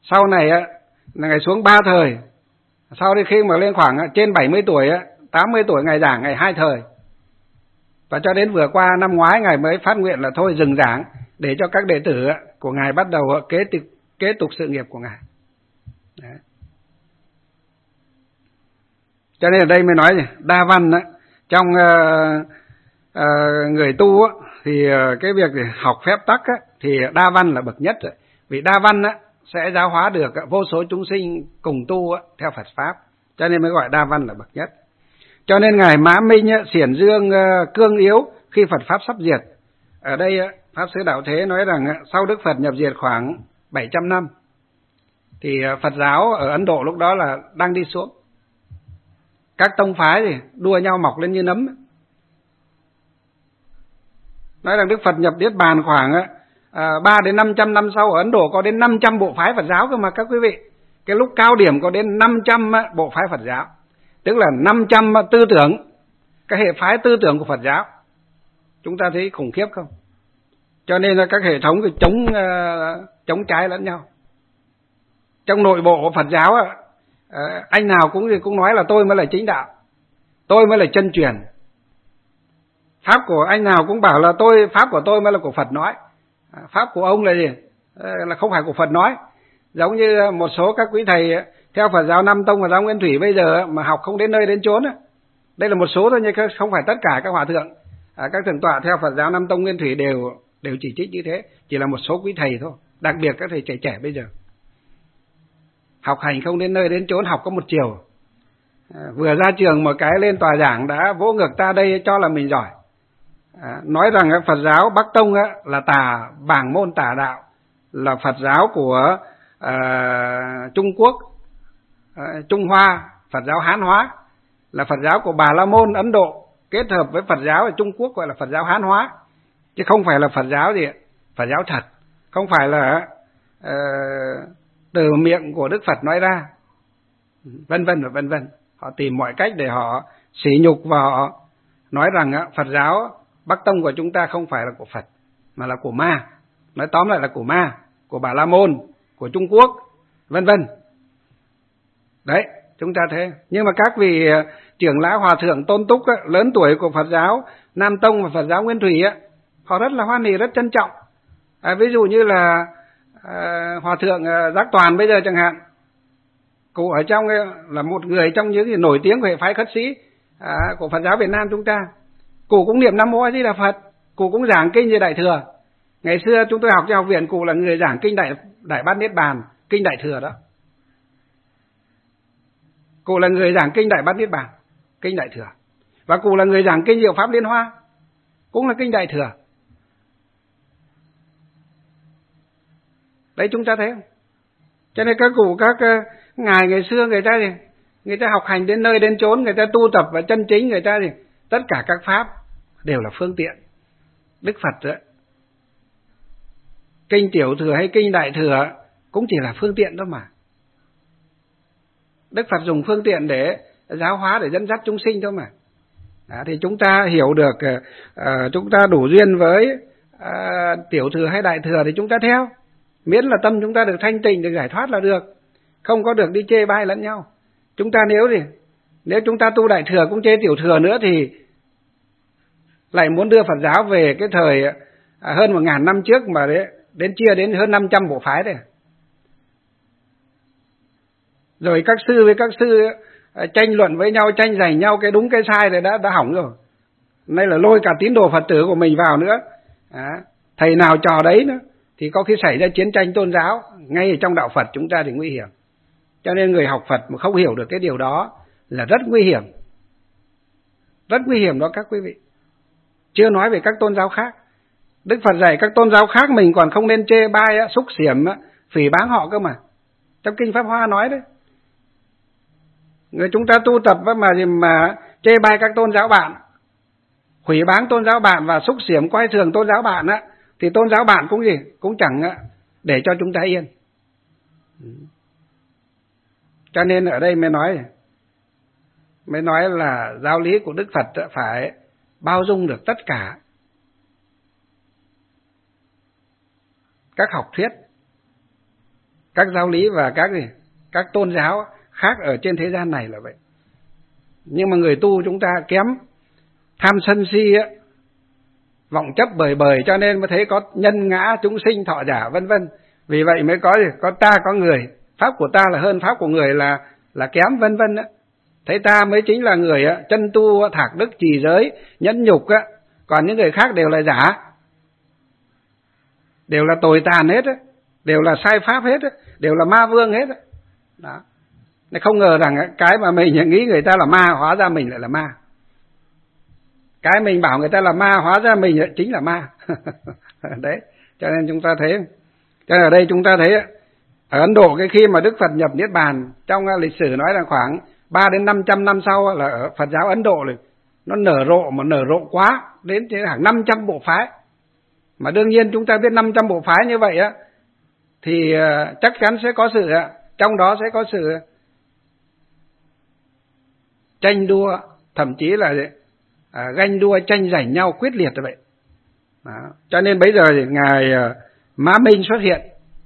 Sau này á là Ngài xuống ba thời. Sau đến khi mà lên khoảng trên bảy mươi tuổi á, tám mươi tuổi Ngài giảng Ngài hai thời. Và cho đến vừa qua năm ngoái Ngài mới phát nguyện là thôi dừng giảng để cho các đệ tử của Ngài bắt đầu kế tục, kế tục sự nghiệp của Ngài. Đấy. Cho nên ở đây mới nói gì? Đa văn á, trong uh, uh, người tu á, thì uh, cái việc học phép tắc á, thì đa văn là bậc nhất rồi. Vì đa văn á, sẽ giáo hóa được vô số chúng sinh cùng tu á, theo Phật Pháp. Cho nên mới gọi đa văn là bậc nhất. Cho nên Ngài Mã Minh á, xiển dương uh, cương yếu khi Phật Pháp sắp diệt. Ở đây á, Pháp Sư Đạo Thế nói rằng á, sau Đức Phật nhập diệt khoảng bảy trăm năm, thì uh, Phật giáo ở Ấn Độ lúc đó là đang đi xuống. Các tông phái thì đua nhau mọc lên như nấm. Nói rằng Đức Phật nhập Niết Bàn khoảng à, ba đến năm trăm năm sau, ở Ấn Độ có đến năm trăm bộ phái Phật giáo cơ mà các quý vị. Cái lúc cao điểm có đến năm trăm bộ phái Phật giáo. Tức là năm trăm tư tưởng, cái hệ phái tư tưởng của Phật giáo. Chúng ta thấy khủng khiếp không? Cho nên là các hệ thống thì chống, uh, chống trái lẫn nhau. Trong nội bộ của Phật giáo á, À, anh nào cũng cũng nói là tôi mới là chính đạo, tôi mới là chân truyền. Pháp của anh nào cũng bảo là tôi pháp của tôi mới là của Phật nói, à, pháp của ông là gì? À, là không phải của Phật nói. Giống như một số các quý thầy theo Phật giáo Nam Tông và giáo Nguyên Thủy bây giờ mà học không đến nơi đến chốn. Đây là một số thôi, nhưng không phải tất cả các hòa thượng, à, các thượng tọa theo Phật giáo Nam Tông Nguyên Thủy đều đều chỉ trích như thế. Chỉ là một số quý thầy thôi, đặc biệt các thầy trẻ trẻ bây giờ. Học hành không đến nơi đến chốn, học có một chiều. À, vừa ra trường một cái lên tòa giảng đã vỗ ngực ta đây cho là mình giỏi. À, nói rằng Phật giáo Bắc Tông á, là tà bảng môn tà đạo, là Phật giáo của à, Trung Quốc, à, Trung Hoa, Phật giáo Hán Hóa, là Phật giáo của Bà La Môn Ấn Độ kết hợp với Phật giáo ở Trung Quốc gọi là Phật giáo Hán Hóa, chứ không phải là Phật giáo gì, Phật giáo thật, không phải là à, từ miệng của Đức Phật nói ra, vân vân và vân vân. Họ tìm mọi cách để họ sỉ nhục và họ nói rằng Phật giáo Bắc Tông của chúng ta không phải là của Phật mà là của ma. Nói tóm lại là của ma, của Bà La Môn, của Trung Quốc, vân vân. Đấy, chúng ta thế. Nhưng mà các vị trưởng lão hòa thượng tôn túc lớn tuổi của Phật giáo Nam Tông và Phật giáo Nguyên Thủy họ rất là hoan hỉ, rất trân trọng. À, ví dụ như là À, hòa thượng à, Giác Toàn bây giờ chẳng hạn, cụ ở trong là một người trong những người nổi tiếng của hệ phái khất sĩ à, của Phật giáo Việt Nam chúng ta. Cụ cũng niệm Nam Mô A Di Đà Phật, cụ cũng giảng kinh về Đại Thừa. Ngày xưa chúng tôi học trong học viện, cụ là người giảng kinh Đại Đại Bát Niết Bàn, kinh Đại Thừa đó. Cụ là người giảng kinh Đại Bát Niết Bàn, kinh Đại Thừa. Và cụ là người giảng kinh Diệu Pháp Liên Hoa, cũng là kinh Đại Thừa. Đấy, chúng ta thấy không? Cho nên các cụ các uh, ngài ngày xưa người ta thì người ta học hành đến nơi đến chốn, người ta tu tập và chân chính, người ta thì tất cả các pháp đều là phương tiện. Đức Phật đó, kinh Tiểu Thừa hay kinh Đại Thừa cũng chỉ là phương tiện thôi mà. Đức Phật dùng phương tiện để giáo hóa, để dẫn dắt chúng sinh thôi mà. Đó, thì chúng ta hiểu được, uh, chúng ta đủ duyên với uh, Tiểu Thừa hay Đại Thừa thì chúng ta theo. Miễn là tâm chúng ta được thanh tịnh, được giải thoát là được. Không có được đi chê bai lẫn nhau. Chúng ta nếu thì nếu chúng ta tu Đại Thừa cũng chê Tiểu Thừa nữa thì lại muốn đưa Phật giáo về cái thời à, hơn một ngàn năm trước mà đấy, đến chia đến hơn năm trăm bộ phái đấy. Rồi các sư với các sư à, tranh luận với nhau, tranh giành nhau cái đúng cái sai thì đã đã hỏng rồi. Nay là lôi cả tín đồ Phật tử của mình vào nữa. À, thầy nào trò đấy nữa thì có khi xảy ra chiến tranh tôn giáo ngay ở trong đạo Phật chúng ta thì nguy hiểm. Cho nên người học Phật mà không hiểu được cái điều đó là rất nguy hiểm. Rất nguy hiểm đó các quý vị. Chưa nói về các tôn giáo khác. Đức Phật dạy các tôn giáo khác mình còn không nên chê bai, xúc xiểm, phỉ báng họ cơ mà. Trong Kinh Pháp Hoa nói đấy. Người chúng ta tu tập mà, mà chê bai các tôn giáo bạn, hủy báng tôn giáo bạn và xúc xiểm coi thường tôn giáo bạn á, thì tôn giáo bạn cũng gì cũng chẳng để cho chúng ta yên. Cho nên ở đây mới nói mới nói là giáo lý của Đức Phật phải bao dung được tất cả các học thuyết, các giáo lý và các gì các tôn giáo khác ở trên thế gian này là vậy. Nhưng mà người tu chúng ta kém, tham sân si á, vọng chấp bời bời, cho nên mới thấy có nhân ngã chúng sinh thọ giả vân vân. Vì vậy mới có gì có ta có người, pháp của ta là hơn pháp của người là là kém vân vân á. Thấy ta mới chính là người á, chân tu thạc đức trì giới nhẫn nhục á, còn những người khác đều là giả, đều là tồi tàn hết á, đều là sai pháp hết á, đều là ma vương hết á. Đó. Không ngờ rằng cái mà mình nghĩ người ta là ma, hóa ra mình lại là ma. Cái mình bảo người ta là ma, hóa ra mình chính là ma. Đấy, cho nên chúng ta thấy, cho nên ở đây chúng ta thấy ở Ấn Độ cái khi mà Đức Phật nhập Niết Bàn, trong lịch sử nói là khoảng ba đến năm trăm năm sau là ở Phật giáo Ấn Độ này, nó nở rộ mà nở rộ quá, đến hàng năm trăm bộ phái. Mà đương nhiên chúng ta biết năm trăm bộ phái như vậy á, thì chắc chắn sẽ có sự, trong đó sẽ có sự tranh đua, thậm chí là à, ganh đua tranh giành nhau quyết liệt như vậy. Đó. Cho nên bây giờ thì ngài à, Mã Minh xuất hiện,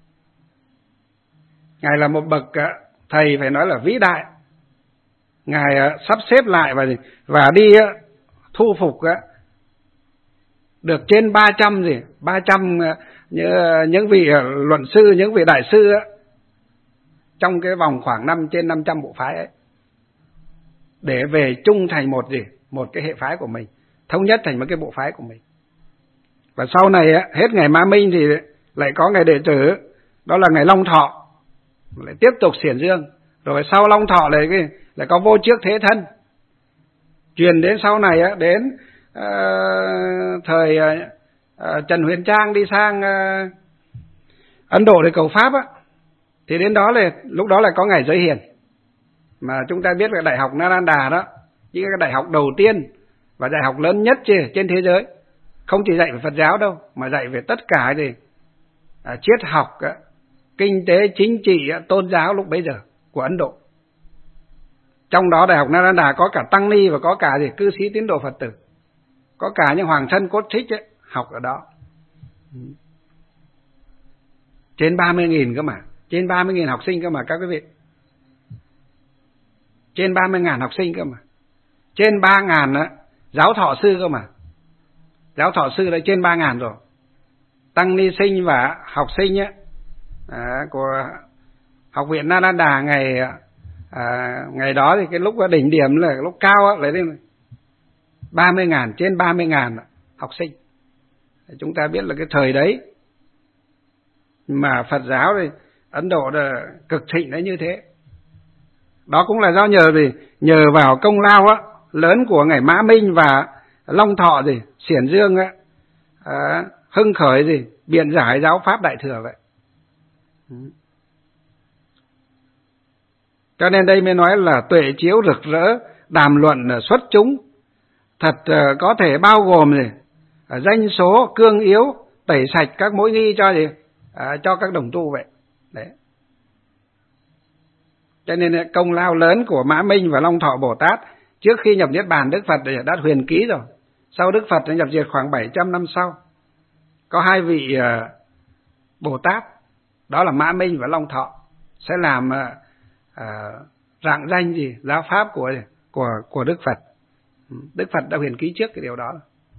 ngài là một bậc à, thầy phải nói là vĩ đại. Ngài à, sắp xếp lại và và đi à, thu phục à, được trên ba trăm gì ba trăm à, những vị à, luận sư, những vị đại sư à, trong cái vòng khoảng năm trên năm trăm bộ phái ấy, để về chung thành một gì một cái hệ phái của mình, thống nhất thành một cái bộ phái của mình. Và sau này á, hết ngày Mã Minh thì lại có ngày đệ tử, đó là ngày Long Thọ, lại tiếp tục xiển dương. Rồi sau Long Thọ lại cái lại có Vô Trước Thế Thân, truyền đến sau này á, đến uh, thời uh, Trần Huyền Trang đi sang uh, Ấn Độ để cầu pháp á, thì đến đó là lúc đó là có ngày Giới Hiền. Mà chúng ta biết là đại học Nalanda đó, những cái đại học đầu tiên và đại học lớn nhất trên thế giới, không chỉ dạy về Phật giáo đâu, mà dạy về tất cả gì à, triết học, à, kinh tế, chính trị, à, tôn giáo lúc bấy giờ của Ấn Độ. Trong đó đại học Nalanda có cả tăng ni và có cả gì cư sĩ tín đồ Phật tử, có cả những hoàng thân cốt thích ấy, học ở đó. Trên ba mươi nghìn cơ mà, trên ba mươi nghìn học sinh cơ mà các quý vị. Trên ba mươi ngàn học sinh cơ mà. Trên ba ngàn giáo thọ sư cơ mà. Giáo thọ sư đã trên ba ngàn rồi. Tăng ni sinh và học sinh ấy, à, của học viện Nalanda ngày à, ngày đó thì cái lúc đỉnh điểm là lúc cao á, là đến ba mươi ngàn, trên ba mươi ngàn học sinh. Chúng ta biết là cái thời đấy mà Phật giáo thì Ấn Độ là cực thịnh đấy như thế. Đó cũng là do nhờ gì? Nhờ vào công lao á, lớn của ngày Mã Minh và Long Thọ gì, xiển dương á, à, hưng khởi gì, biện giải giáo pháp đại thừa vậy. Cho nên đây mới nói là tuệ chiếu rực rỡ, đàm luận xuất chúng, thật uh, có thể bao gồm gì, uh, danh số cương yếu, tẩy sạch các mối nghi cho gì, uh, cho các đồng tu vậy. Đấy. Cho nên công lao lớn của Mã Minh và Long Thọ Bồ Tát trước khi nhập Niết Bàn, Đức Phật đã huyền ký rồi. Sau Đức Phật đã nhập diệt khoảng bảy trăm năm sau, có hai vị uh, Bồ Tát, đó là Mã Minh và Long Thọ, sẽ làm uh, uh, rạng danh gì giáo pháp của của của Đức Phật. Đức Phật đã huyền ký trước cái điều đó.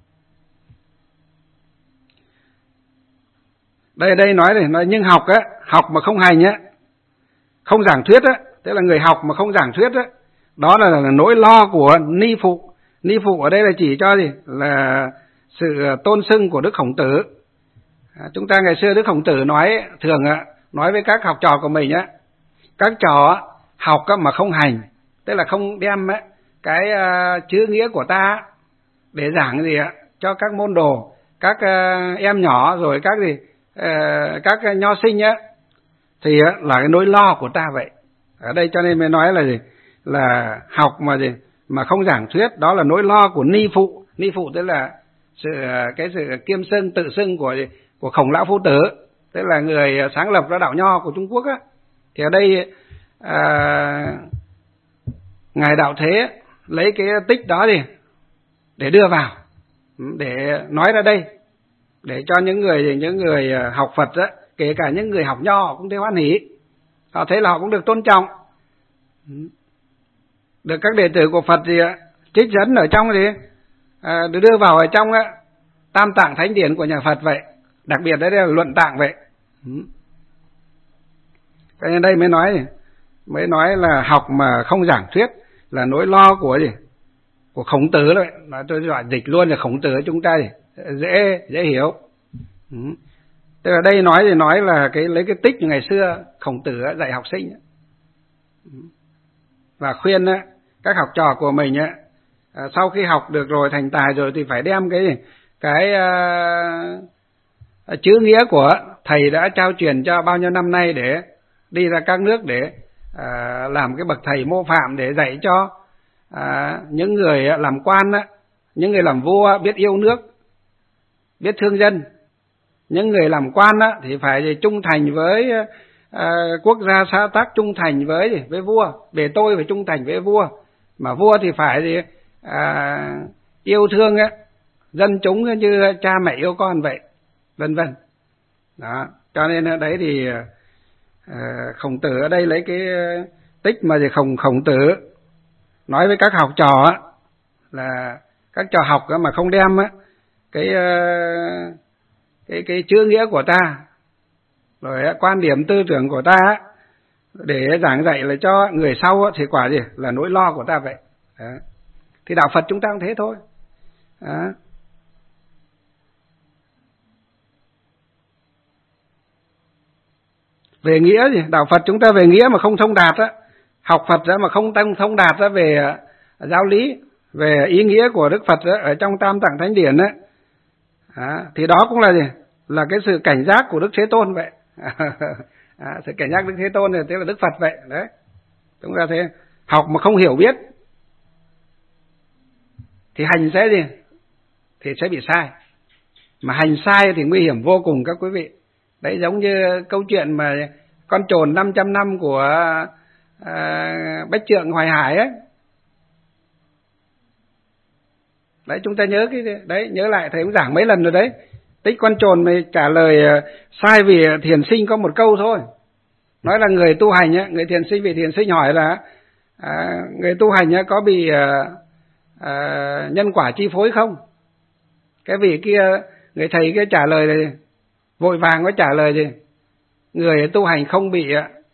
Đây đây nói này, nói nhưng học á, học mà không hành á, không giảng thuyết á, tức là người học mà không giảng thuyết á, đó là, là nỗi lo của ni phụ. Ni phụ ở đây là chỉ cho gì là sự tôn xưng của Đức Khổng Tử. À, chúng ta ngày xưa Đức Khổng Tử nói thường á, nói với các học trò của mình á, các trò học á mà không hành, tức là không đem á cái uh, chữ nghĩa của ta để giảng gì ạ cho các môn đồ, các uh, em nhỏ rồi các gì uh, các nho sinh á, thì uh, là cái nỗi lo của ta vậy. Ở đây cho nên mới nói là gì, là học mà gì mà không giảng thuyết, đó là nỗi lo của ni phụ. Ni phụ tức là sự cái sự kiêm xưng tự xưng của của Khổng Lão Phu Tử, tức là người sáng lập ra đạo nho của Trung Quốc á. Thì ở đây à, ngài Đạo Thế lấy cái tích đó đi để đưa vào, để nói ra đây, để cho những người những người học Phật á, kể cả những người học nho cũng thấy hoan hỉ. Họ thấy là họ cũng được tôn trọng, được các đệ tử của Phật gì trích dẫn ở trong gì à, được đưa vào ở trong á, Tam Tạng Thánh Điển của nhà Phật vậy, đặc biệt đấy là luận tạng vậy. Cho nên đây mới nói mới nói là học mà không giảng thuyết là nỗi lo của gì của Khổng Tử đấy, nói tôi gọi dịch luôn là Khổng Tử chúng ta thì dễ dễ hiểu. Ừ. Tức là đây nói thì nói là cái lấy cái tích ngày xưa Khổng Tử dạy học sinh và khuyên các học trò của mình sau khi học được rồi, thành tài rồi thì phải đem cái cái uh, chữ nghĩa của thầy đã trao truyền cho bao nhiêu năm nay để đi ra các nước để uh, làm cái bậc thầy mô phạm, để dạy cho uh, những người làm quan, những người làm vua biết yêu nước, biết thương dân. Những người làm quan thì phải trung thành với uh, quốc gia xã tắc, trung thành với với vua, về tôi phải trung thành với vua, mà vua thì phải gì uh, yêu thương ấy, dân chúng như cha mẹ yêu con vậy, vân vân. Đó, cho nên đấy thì uh, Khổng Tử ở đây lấy cái tích mà thì Khổng Khổng Tử nói với các học trò á, là các trò học mà không đem á, cái uh, cái cái chữ nghĩa của ta, rồi á, quan điểm tư tưởng của ta á, để giảng dạy là cho người sau á, thì quả gì là nỗi lo của ta vậy. Đó. Thì đạo Phật chúng ta cũng thế thôi. Đó. Về nghĩa gì, đạo Phật chúng ta về nghĩa mà không thông đạt á, học Phật ra mà không thông thông đạt ra về giáo lý, về ý nghĩa của Đức Phật á, ở trong Tam Tạng Thánh Điển á, đó, thì đó cũng là gì, là cái sự cảnh giác của Đức Thế Tôn vậy. À, sự cảnh giác Đức Thế Tôn thì thế là Đức Phật vậy đấy. Chúng ta thế học mà không hiểu biết thì hành sẽ gì, thì sẽ bị sai, mà hành sai thì nguy hiểm vô cùng các quý vị. Đấy, giống như câu chuyện mà con trồn năm trăm năm của à, Bách Trượng Hoài Hải ấy. Đấy, chúng ta nhớ cái đấy, nhớ lại thầy cũng giảng mấy lần rồi đấy. Tích con trồn này trả lời sai vì thiền sinh có một câu thôi. Nói là người tu hành á, người thiền sinh vì thiền sinh hỏi là à, người tu hành á, có bị à, à, nhân quả chi phối không? Cái vị kia, người thầy kia trả lời là vội vàng có trả lời gì? Người tu hành không bị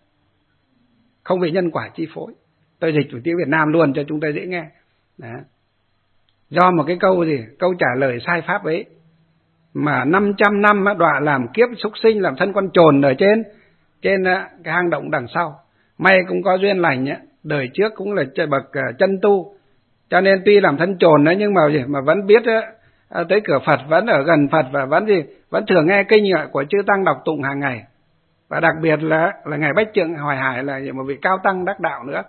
không bị nhân quả chi phối. Tôi dịch từ tiếng Việt Nam luôn cho chúng ta dễ nghe. Đó. Do một cái câu gì? Câu trả lời sai pháp ấy mà năm trăm năm đọa làm kiếp súc sinh, làm thân con trồn ở trên trên cái hang động đằng sau. May cũng có duyên lành ấy, đời trước cũng là bậc chân tu, cho nên tuy làm thân trồn đấy nhưng mà gì mà vẫn biết ấy, tới cửa Phật, vẫn ở gần Phật và vẫn gì vẫn thường nghe kinh của chư tăng đọc tụng hàng ngày. Và đặc biệt là là ngài Bách Trượng Hoài Hải là một vị cao tăng đắc đạo nữa,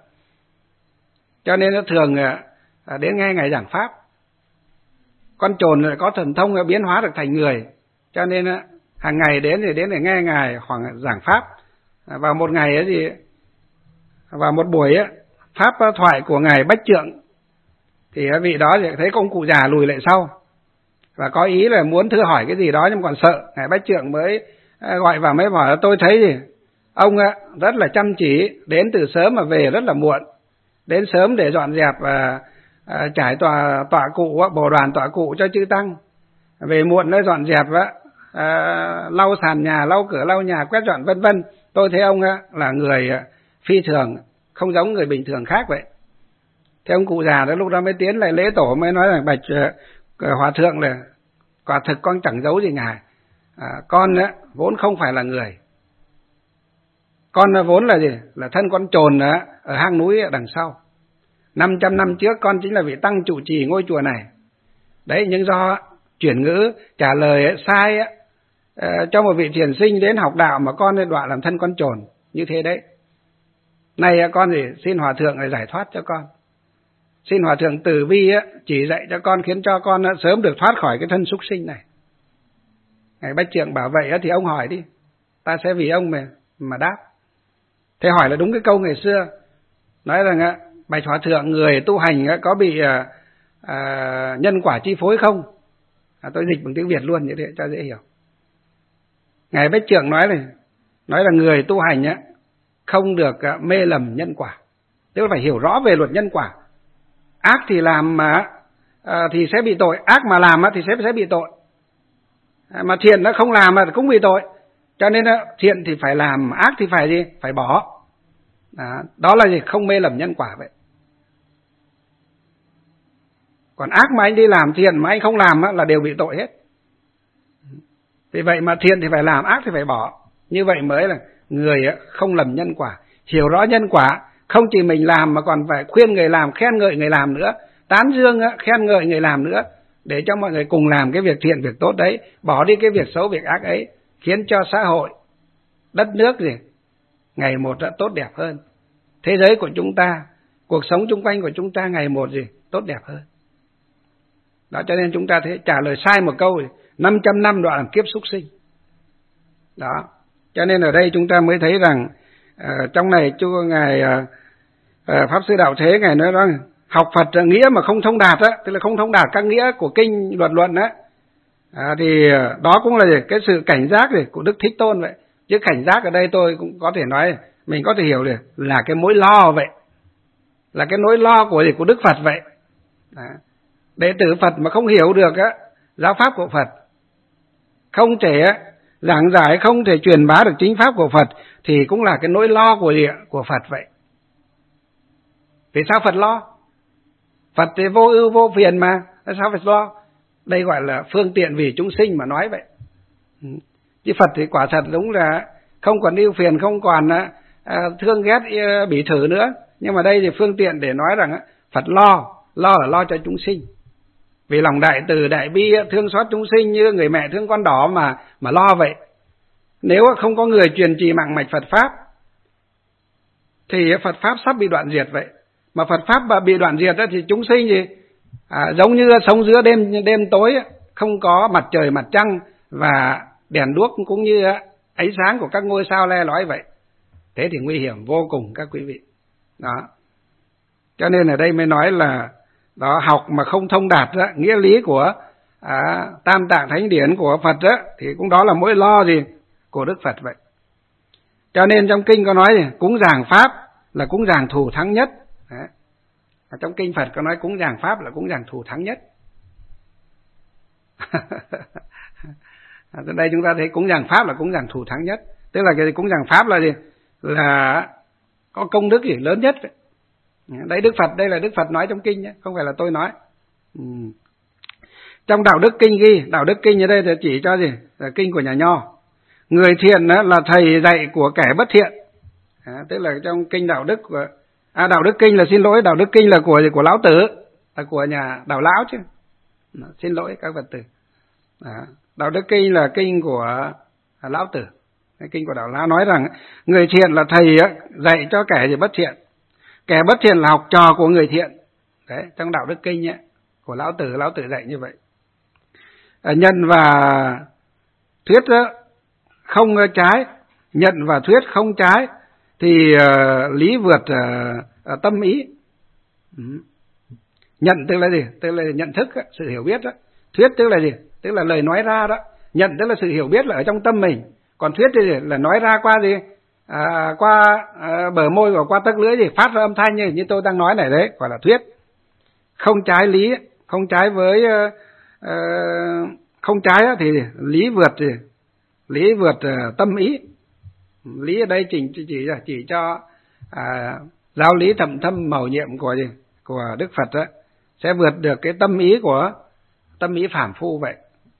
cho nên nó thường đến nghe ngài giảng pháp. Con trồn lại có thần thông biến hóa được thành người, cho nên hàng ngày đến thì đến để nghe ngài khoảng giảng pháp. Vào một ngày ấy thì vào một buổi ấy, pháp thoại của ngài Bách Trượng thì vị đó thì thấy công cụ già lùi lại sau và có ý là muốn thưa hỏi cái gì đó nhưng còn sợ. Ngài Bách Trượng mới gọi vào mới bảo là tôi thấy gì ông rất là chăm chỉ, đến từ sớm mà về rất là muộn, đến sớm để dọn dẹp và À, trải tòa tọa cụ, bồ đoàn tọa cụ cho chư tăng, về muộn nó dọn dẹp à, lau sàn nhà, lau cửa, lau nhà, quét dọn vân vân. Tôi thấy ông á, là người phi thường, không giống người bình thường khác vậy. Thế ông cụ già đó lúc đó mới tiến lại lễ tổ, mới nói là bạch uh, hòa thượng là quả thực con chẳng giấu gì ngài, à, con á, vốn không phải là người, con vốn là gì, là thân con trồn á, ở hang núi đằng sau. Năm trăm năm trước con chính là vị tăng trụ trì ngôi chùa này. Đấy, nhưng do chuyển ngữ trả lời sai á, uh, cho một vị thiền sinh đến học đạo mà con nên đọa làm thân con trồn như thế đấy. Nay con thì xin hòa thượng để giải thoát cho con, xin hòa thượng từ bi á, chỉ dạy cho con, khiến cho con sớm được thoát khỏi cái thân súc sinh này. Ngài Bách Trượng bảo vậy á, thì ông hỏi đi, ta sẽ vì ông mà mà đáp. Thế hỏi là đúng cái câu ngày xưa nói rằng á, bạch hòa thượng, người tu hành có bị à, à, nhân quả chi phối không? À, tôi dịch bằng tiếng Việt luôn như thế cho dễ hiểu. Ngài Bách Trượng nói này, nói là người tu hành á, không được mê lầm nhân quả. Tức là phải hiểu rõ về luật nhân quả. Ác thì làm mà à, thì sẽ bị tội, ác mà làm thì sẽ sẽ bị tội. À, mà thiện nó không làm mà cũng bị tội. Cho nên thiện thì phải làm, ác thì phải gì? Phải bỏ. À, đó là gì? Không mê lầm nhân quả vậy. Còn ác mà anh đi làm, thiện mà anh không làm là đều bị tội hết. Vì vậy mà thiện thì phải làm, ác thì phải bỏ. Như vậy mới là người không lầm nhân quả. Hiểu rõ nhân quả, không chỉ mình làm mà còn phải khuyên người làm, khen ngợi người làm nữa, tán dương khen ngợi người làm nữa, để cho mọi người cùng làm cái việc thiện, việc tốt đấy, bỏ đi cái việc xấu, việc ác ấy, khiến cho xã hội, đất nước gì ngày một đã tốt đẹp hơn. Thế giới của chúng ta, cuộc sống chung quanh của chúng ta ngày một gì tốt đẹp hơn. Đó, cho nên chúng ta thấy trả lời sai một câu năm trăm năm đoạn làm kiếp súc sinh. Đó, cho nên ở đây chúng ta mới thấy rằng uh, trong này chú ngài uh, uh, Pháp Sư Đạo Thế ngài nói rằng học Phật nghĩa mà không thông đạt á, tức là không thông đạt các nghĩa của kinh luật luận á, à, thì uh, đó cũng là cái sự cảnh giác này của Đức Thích Tôn vậy. Chứ cảnh giác ở đây tôi cũng có thể nói mình có thể hiểu được là cái mối lo vậy, là cái nỗi lo của gì của Đức Phật vậy. Đó. Đệ tử Phật mà không hiểu được á giáo pháp của Phật, không thể giảng giải, không thể truyền bá được chính pháp của Phật, thì cũng là cái nỗi lo của địa của Phật vậy. Vì sao Phật lo? Phật thì vô ưu vô phiền mà, sao phải lo? Đây gọi là phương tiện vì chúng sinh mà nói vậy. Chứ Phật thì quả thật đúng là không còn ưu phiền, không còn à, thương ghét bỉ thử nữa. Nhưng mà đây thì phương tiện để nói rằng Phật lo, lo là lo cho chúng sinh. Vì lòng đại từ đại bi thương xót chúng sinh như người mẹ thương con đỏ mà mà lo vậy. Nếu không có người truyền trì mạng mạch Phật pháp thì Phật pháp sắp bị đoạn diệt vậy. Mà Phật pháp mà bị đoạn diệt thì chúng sinh gì à, giống như sống giữa đêm đêm tối, không có mặt trời mặt trăng và đèn đuốc cũng như ánh sáng của các ngôi sao le lói vậy. Thế thì nguy hiểm vô cùng các quý vị. Đó. Cho nên ở đây mới nói là đó, học mà không thông đạt đó, nghĩa lý của à, Tam Tạng Thánh Điển của Phật đó, thì cũng đó là mối lo gì của Đức Phật vậy. Cho nên trong kinh có nói gì? Cúng dường pháp là cúng dường thù thắng nhất. Đấy. Trong kinh Phật có nói cúng dường pháp là cúng dường thù thắng nhất. Ở đây chúng ta thấy cúng dường pháp là cúng dường thù thắng nhất. Tức là cái cúng dường pháp là gì? Là có công đức gì lớn nhất vậy. Đấy Đức Phật, đây là Đức Phật nói trong kinh nhé, không phải là tôi nói. Ừ. Trong Đạo Đức Kinh ghi, Đạo Đức Kinh ở đây thì chỉ cho gì? Là kinh của nhà Nho. Người thiện là thầy dạy của kẻ bất thiện. À, tức là trong kinh Đạo Đức của à Đạo Đức Kinh là xin lỗi, Đạo Đức Kinh là của của Lão Tử, là của nhà Đạo Lão chứ. À, xin lỗi các Phật tử. À, Đạo Đức Kinh là kinh của à, Lão Tử. Cái kinh của Đạo Lão nói rằng người thiện là thầy dạy cho kẻ gì bất thiện. Kẻ bất thiện là học trò của người thiện. Đấy, trong Đạo Đức Kinh ấy, của Lão Tử, Lão Tử dạy như vậy. À, nhận và thuyết đó, không trái, nhận và thuyết không trái, thì uh, lý vượt uh, uh, tâm ý. Ừ. Nhận tức là gì? Tức là nhận thức, đó, sự hiểu biết đó. Thuyết tức là gì? Tức là lời nói ra đó. Nhận tức là sự hiểu biết là ở trong tâm mình. Còn thuyết thì là nói ra qua gì? À, qua à, bờ môi và qua tấc lưỡi gì phát ra âm thanh như, như tôi đang nói này đấy, gọi là thuyết. Không trái lý, không trái với uh, uh, không trái thì lý vượt thì lý vượt uh, tâm ý. Lý ở đây chỉ chỉ chỉ cho à, giáo lý thậm thâm mầu nhiệm của gì của Đức Phật đó, sẽ vượt được cái tâm ý của tâm ý phàm phu vậy.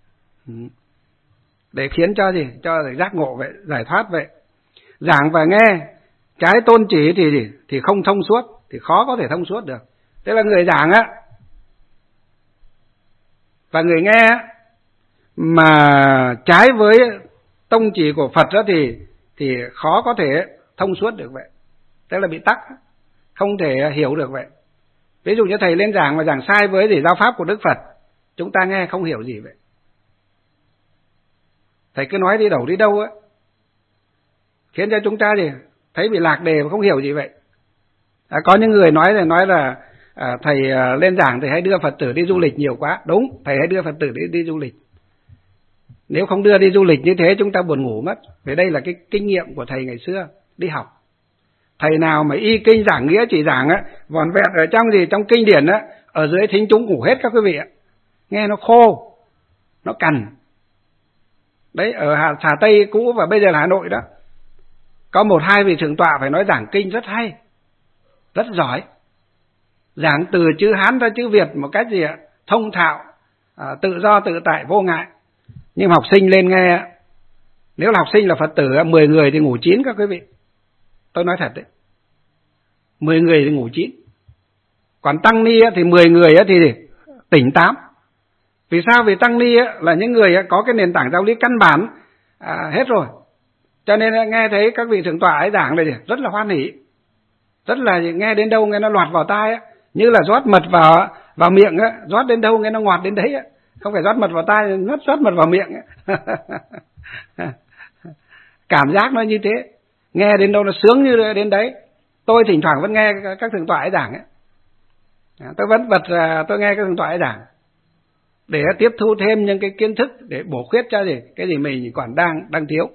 Để khiến cho gì cho giác ngộ vậy, giải thoát vậy. Giảng và nghe trái tôn chỉ thì gì thì không thông suốt, thì khó có thể thông suốt được. Tức là người giảng á và người nghe mà trái với tông chỉ của Phật đó thì thì khó có thể thông suốt được vậy. Tức là bị tắc, không thể hiểu được vậy. Ví dụ như thầy lên giảng mà giảng sai với gì giáo pháp của Đức Phật, chúng ta nghe không hiểu gì vậy. Thầy cứ nói đi đâu đi đâu á, khiến cho chúng ta gì thấy bị lạc đề và không hiểu gì vậy. À, có những người nói là nói là à, thầy à, lên giảng thì hãy đưa Phật tử đi du lịch nhiều quá. Đúng, thầy hãy đưa Phật tử đi, đi du lịch. Nếu không đưa đi du lịch như thế chúng ta buồn ngủ mất. Vì đây là cái kinh nghiệm của thầy ngày xưa đi học. Thầy nào mà y kinh giảng nghĩa chỉ giảng á, vòn vẹn ở trong gì, trong kinh điển á, ở dưới thính chúng ngủ hết các quý vị ạ. Nghe nó khô, nó cằn. Đấy, ở Hà, Hà Tây cũ và bây giờ là Hà Nội đó, có một hai vị thượng tọa phải nói giảng kinh rất hay, rất giỏi. Giảng từ chữ Hán ra chữ Việt một cách gì ạ, thông thạo, à, tự do tự tại vô ngại. Nhưng học sinh lên nghe, nếu là học sinh là Phật tử, mười người thì ngủ chín các quý vị. Tôi nói thật đấy, mười người thì ngủ chín. Còn tăng ni thì mười người thì tỉnh tám. Vì sao? Vì tăng ni là những người có cái nền tảng giáo lý căn bản à, hết rồi. Cho nên nghe thấy các vị thượng tọa ấy giảng này rất là hoan hỉ, rất là nghe đến đâu nghe nó lọt vào tai á, như là rót mật vào vào miệng á, rót đến đâu nghe nó ngọt đến đấy á, không phải rót mật vào tai, rót rót mật vào miệng á. Cảm giác nó như thế, nghe đến đâu nó sướng như đến đấy. Tôi thỉnh thoảng vẫn nghe các thượng tọa ấy giảng ấy. Tôi vẫn bật tôi nghe các thượng tọa ấy giảng để tiếp thu thêm những cái kiến thức để bổ khuyết cho gì cái gì mình còn đang đang thiếu.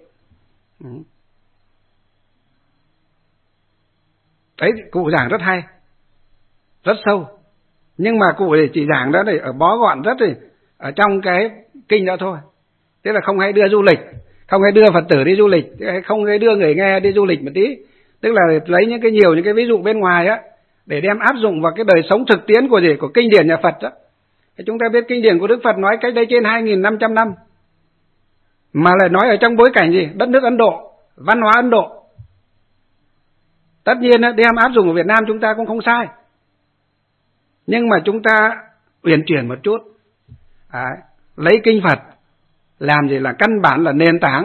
Đấy, cụ giảng rất hay, rất sâu. Nhưng mà cụ để chỉ giảng đó để ở bó gọn rất thì ở trong cái kinh đó thôi. Tức là không hay đưa du lịch, không hay đưa Phật tử đi du lịch, không hay đưa người nghe đi du lịch một tí. Tức là lấy những cái nhiều những cái ví dụ bên ngoài á để đem áp dụng vào cái đời sống thực tiễn của gì của kinh điển nhà Phật đó. Thì chúng ta biết kinh điển của Đức Phật nói cách đây trên hai nghìn năm trăm năm, mà lại nói ở trong bối cảnh gì? Đất nước Ấn Độ, văn hóa Ấn Độ. Tất nhiên đem áp dụng ở Việt Nam chúng ta cũng không sai, nhưng mà chúng ta uyển chuyển một chút, à, lấy kinh Phật làm gì là căn bản, là nền tảng.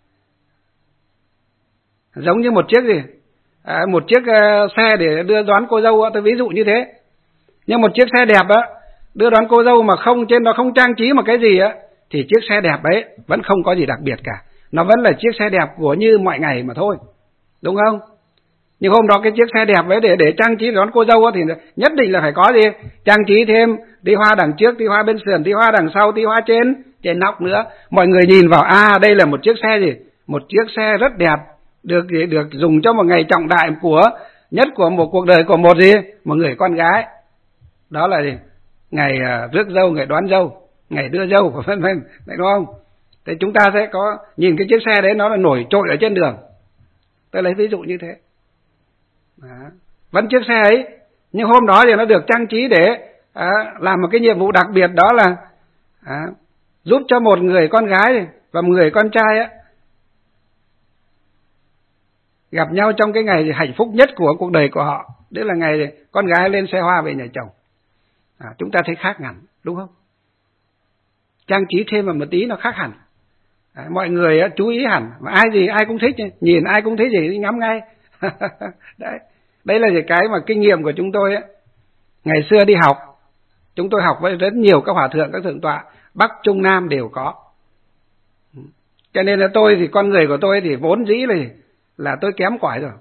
Giống như một chiếc gì à, một chiếc uh, xe để đưa đón cô dâu, tôi ví dụ như thế. Nhưng một chiếc xe đẹp á, đưa đón cô dâu mà không trên đó không trang trí một cái gì á, thì chiếc xe đẹp ấy vẫn không có gì đặc biệt cả, nó vẫn là chiếc xe đẹp của như mọi ngày mà thôi, đúng không? Nhưng hôm đó cái chiếc xe đẹp ấy để để trang trí đón cô dâu thì nhất định là phải có gì trang trí thêm, tí hoa đằng trước, tí hoa bên sườn, tí hoa đằng sau, tí hoa trên trên nóc nữa. Mọi người nhìn vào, à đây là một chiếc xe gì, một chiếc xe rất đẹp, được được dùng cho một ngày trọng đại của nhất của một cuộc đời của một gì một người con gái. Đó là gì? Ngày rước dâu, ngày đón dâu, ngày đưa dâu của vân vân, đúng không? Thì chúng ta sẽ có nhìn cái chiếc xe đấy nó là nổi trội ở trên đường. Tôi lấy ví dụ như thế. Đó. Vẫn chiếc xe ấy, nhưng hôm đó thì nó được trang trí để à, làm một cái nhiệm vụ đặc biệt, đó là à, giúp cho một người con gái và một người con trai á, gặp nhau trong cái ngày hạnh phúc nhất của cuộc đời của họ. Đấy là ngày con gái lên xe hoa về nhà chồng. À, chúng ta thấy khác hẳn, đúng không? Trang trí thêm vào một tí nó khác hẳn. À, mọi người á, chú ý hẳn, mà ai gì ai cũng thích, nhìn ai cũng thấy gì ngắm ngay. Đấy, đấy là cái mà kinh nghiệm của chúng tôi ấy. Ngày xưa đi học, chúng tôi học với rất nhiều các hòa thượng, các thượng tọa, Bắc, Trung, Nam đều có. Cho nên là tôi thì con người của tôi thì vốn dĩ là, là tôi kém cỏi rồi.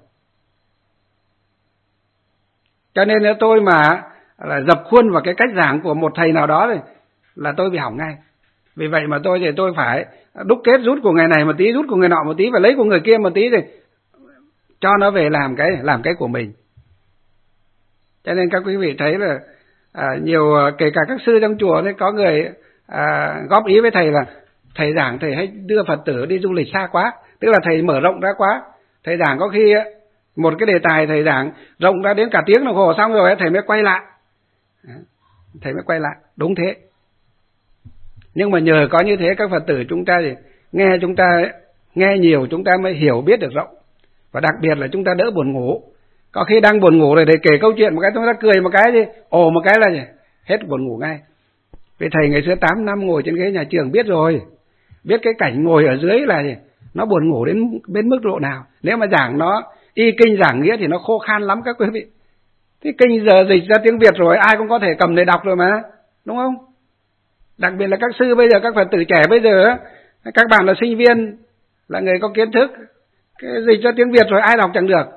Cho nên là tôi mà là dập khuôn vào cái cách giảng của một thầy nào đó thì là tôi bị hỏng ngay. Vì vậy mà tôi thì tôi phải đúc kết, rút của người này một tí, rút của người nọ một tí, và lấy của người kia một tí thì cho nó về làm cái làm cái của mình. Cho nên các quý vị thấy là à, nhiều kể cả các sư trong chùa thì có người à, góp ý với thầy là thầy giảng thầy hay đưa Phật tử đi du lịch xa quá, tức là thầy mở rộng ra quá. Thầy giảng có khi một cái đề tài thầy giảng rộng ra đến cả tiếng đồng hồ, xong rồi thầy mới quay lại. Thầy mới quay lại, đúng thế. Nhưng mà nhờ có như thế các Phật tử chúng ta thì nghe chúng ta nghe nhiều, chúng ta mới hiểu biết được rộng. Và đặc biệt là chúng ta đỡ buồn ngủ. Có khi đang buồn ngủ rồi để kể câu chuyện một cái chúng ta cười một cái gì, ồ một cái là gì? Hết buồn ngủ ngay. Vì thầy ngày xưa tám năm ngồi trên ghế nhà trường biết rồi, biết cái cảnh ngồi ở dưới là gì? Nó buồn ngủ đến đến mức độ nào. Nếu mà giảng nó y kinh giảng nghĩa thì nó khô khan lắm các quý vị. Thế kinh giờ dịch ra tiếng Việt rồi, ai cũng có thể cầm để đọc rồi mà, đúng không? Đặc biệt là các sư bây giờ, các Phật tử trẻ bây giờ, các bạn là sinh viên, là người có kiến thức, cái dịch ra tiếng Việt rồi ai đọc chẳng được.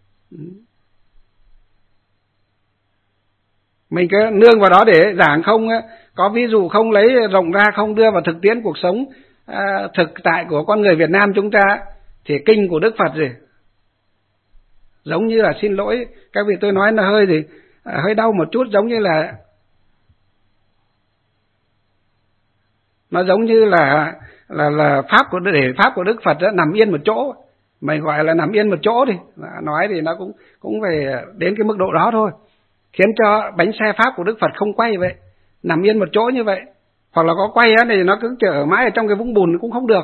Mình cứ nương vào đó để giảng, không có ví dụ, không lấy rộng ra, không đưa vào thực tiễn cuộc sống à, thực tại của con người Việt Nam chúng ta, thì kinh của Đức Phật gì Giống như là, xin lỗi các vị tôi nói là hơi thì à, hơi đau một chút, giống như là nó giống như là là là pháp của để pháp của Đức Phật đó, nằm yên một chỗ. Mày gọi là nằm yên một chỗ đi, nói thì nó cũng cũng về đến cái mức độ đó thôi, khiến cho bánh xe pháp của Đức Phật không quay vậy, nằm yên một chỗ như vậy. Hoặc là có quay á thì nó cứ chở mãi ở trong cái vũng bùn cũng không được.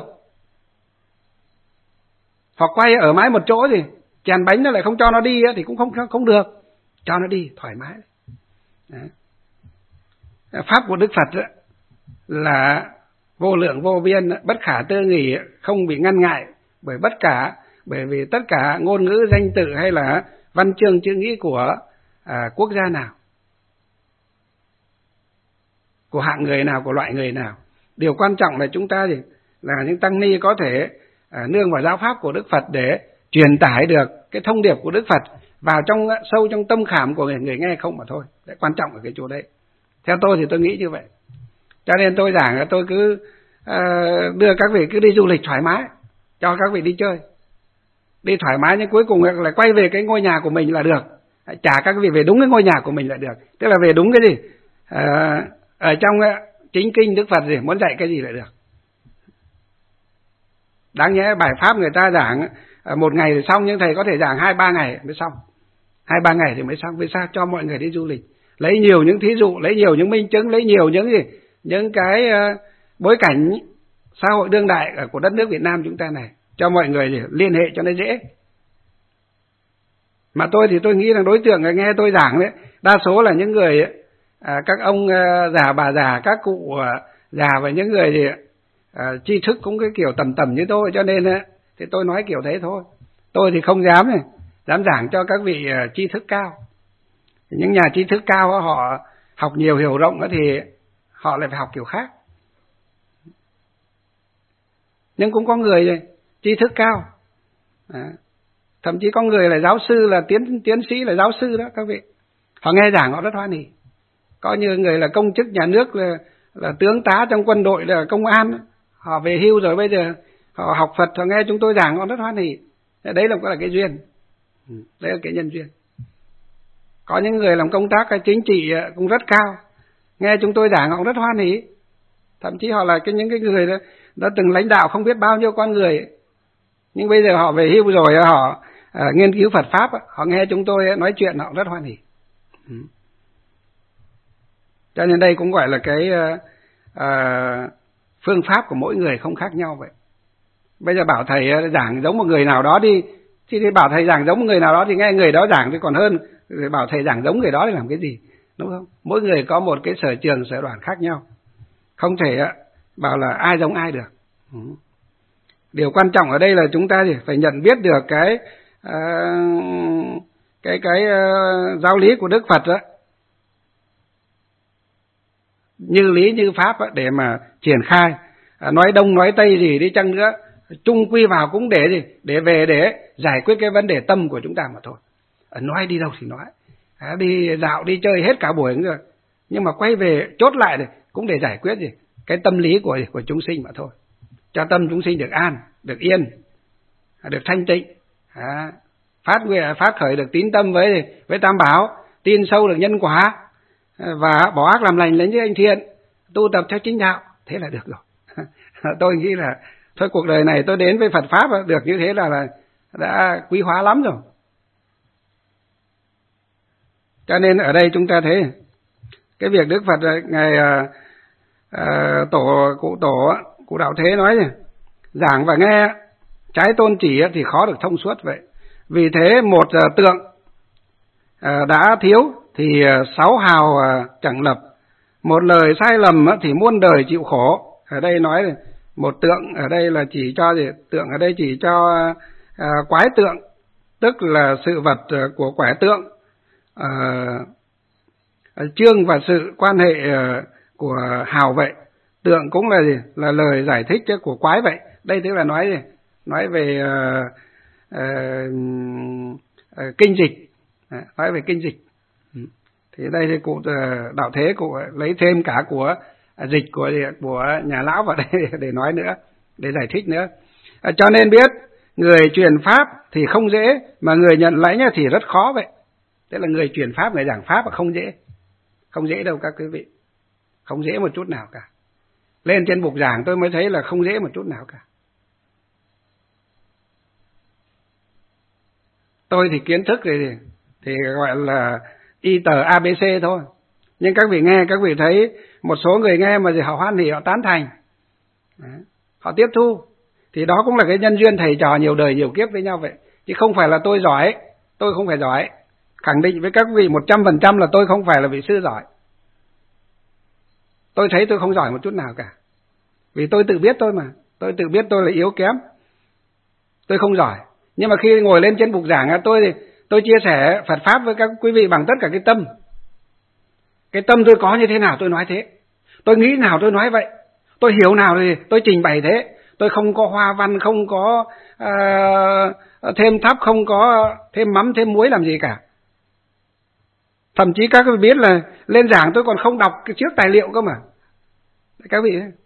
Hoặc quay ở mãi một chỗ thì chèn bánh nó lại không cho nó đi á, thì cũng không không được, cho nó đi thoải mái. Đấy. Pháp của Đức Phật á, là vô lượng vô biên, bất khả tư nghì, không bị ngăn ngại bởi bất cả, bởi vì tất cả ngôn ngữ danh tự hay là văn chương chữ nghĩa của à, quốc gia nào, của hạng người nào, của loại người nào. Điều quan trọng là chúng ta thì là những tăng ni có thể à, nương vào giáo pháp của Đức Phật để truyền tải được cái thông điệp của Đức Phật vào trong sâu trong tâm khảm của người, người nghe không mà thôi. Đấy, quan trọng ở cái chỗ đấy. Theo tôi thì tôi nghĩ như vậy. Cho nên tôi giảng là tôi cứ uh, đưa các vị cứ đi du lịch thoải mái, cho các vị đi chơi, đi thoải mái, nhưng cuối cùng lại quay về cái ngôi nhà của mình là được. Trả các vị về đúng cái ngôi nhà của mình là được. Tức là về đúng cái gì? Uh, ở trong uh, chính kinh Đức Phật gì muốn dạy cái gì lại được. Đáng nhẽ bài pháp người ta giảng uh, một ngày thì xong, nhưng thầy có thể giảng hai ba ngày mới xong, hai ba ngày thì mới xong. Vì sao? Cho mọi người đi du lịch, lấy nhiều những thí dụ, lấy nhiều những minh chứng, lấy nhiều những gì, những cái uh, bối cảnh xã hội đương đại của đất nước Việt Nam chúng ta này, cho mọi người gì, liên hệ cho nó dễ. Mà tôi thì tôi nghĩ rằng đối tượng nghe tôi giảng đấy, đa số là những người à, các ông à, già bà già, các cụ à, già và những người gì, à, tri thức cũng cái kiểu tầm tầm như tôi, cho nên à, thì tôi nói kiểu đấy thôi. Tôi thì không dám này, dám giảng cho các vị à, tri thức cao. Những nhà tri thức cao họ học nhiều hiểu rộng thì họ lại phải học kiểu khác. Nhưng cũng có người tri thức cao, à, thậm chí có người là giáo sư, là tiến tiến sĩ, là giáo sư đó các vị. Họ nghe giảng họ rất hoan hỉ. Có như người là công chức nhà nước, là, là tướng tá trong quân đội, là công an, họ về hưu rồi bây giờ họ học Phật, họ nghe chúng tôi giảng họ rất hoan hỉ. Đấy là, là cái duyên, đấy là cái nhân duyên. Có những người làm công tác chính trị cũng rất cao, nghe chúng tôi giảng họ rất hoan hỉ. Thậm chí họ là cái những cái người đó, đã từng lãnh đạo không biết bao nhiêu con người, nhưng bây giờ họ về hưu rồi, họ à, nghiên cứu Phật pháp, họ nghe chúng tôi nói chuyện họ rất hoan hỉ. Ừ. Cho nên đây cũng gọi là cái à, phương pháp của mỗi người không khác nhau vậy. Bây giờ bảo thầy giảng giống một người nào đó đi, thì bảo thầy giảng giống một người nào đó thì nghe người đó giảng thì còn hơn bảo thầy giảng giống người đó để làm cái gì, đúng không? Mỗi người có một cái sở trường sở đoàn khác nhau, không thể bảo là ai giống ai được. Ừ. Điều quan trọng ở đây là chúng ta thì phải nhận biết được cái uh, cái cái uh, giáo lý của Đức Phật đó, như lý như pháp đó, để mà triển khai. À, nói đông nói tây gì đi chăng nữa, chung quy vào cũng để gì, để về để giải quyết cái vấn đề tâm của chúng ta mà thôi. À, nói đi đâu thì nói, à, đi dạo đi chơi hết cả buổi rồi, nhưng mà quay về chốt lại này cũng để giải quyết gì cái tâm lý của của chúng sinh mà thôi, cho tâm chúng sinh được an, được yên, được thanh tịnh, à, phát nguyện phát khởi được tín tâm với với Tam Bảo, tin sâu được nhân quả, và bỏ ác làm lành lấy những anh thiện, tu tập theo chính đạo, thế là được rồi. Tôi nghĩ là thôi cuộc đời này tôi đến với Phật pháp được như thế là, là đã quý hóa lắm rồi. Cho nên ở đây chúng ta thấy cái việc Đức Phật ngày à, à, tổ cụ tổ cụ Đạo Thế nói này, giảng và nghe trái tôn chỉ thì khó được thông suốt vậy. Vì thế một tượng à, đã thiếu thì sáu hào à, chẳng lập, một lời sai lầm thì muôn đời chịu khổ. Ở đây nói này, một tượng ở đây là chỉ cho gì? Tượng ở đây chỉ cho à, quái tượng, tức là sự vật của quẻ tượng, à, chương và sự quan hệ của hào vậy. Tượng cũng là gì? Là lời giải thích của quái vậy. Đây tức là nói gì? Nói về uh, uh, uh, kinh dịch, nói về kinh dịch. Thì đây thì cụ Đạo Thế cụ lấy thêm cả của dịch của của nhà lão vào đây để nói nữa, để giải thích nữa. À, cho nên biết người truyền pháp thì không dễ, mà người nhận lãnh thì rất khó vậy. Thế là người truyền pháp, người giảng pháp là không dễ. Không dễ đâu các quý vị. Không dễ một chút nào cả. Lên trên bục giảng tôi mới thấy là không dễ một chút nào cả. Tôi thì kiến thức thì, thì gọi là y tờ a bê xê thôi. Nhưng các vị nghe, các vị thấy một số người nghe mà họ hoan hỉ, họ tán thành, họ tiếp thu, thì đó cũng là cái nhân duyên thầy trò nhiều đời nhiều kiếp với nhau vậy. Chứ không phải là tôi giỏi, tôi không phải giỏi. Khẳng định với các vị một trăm phần trăm là tôi không phải là vị sư giỏi. Tôi thấy tôi không giỏi một chút nào cả. Vì tôi tự biết tôi mà. Tôi tự biết tôi là yếu kém. Tôi không giỏi. Nhưng mà khi ngồi lên trên bục giảng, tôi tôi chia sẻ Phật Pháp với các quý vị bằng tất cả cái tâm. Cái tâm tôi có như thế nào tôi nói thế. Tôi nghĩ nào tôi nói vậy. Tôi hiểu nào thì tôi trình bày thế. Tôi không có hoa văn, không có uh, thêm thắp, không có thêm mắm, thêm muối làm gì cả. Thậm chí các vị biết là lên giảng tôi còn không đọc cái trước tài liệu cơ mà. Các vị ấy.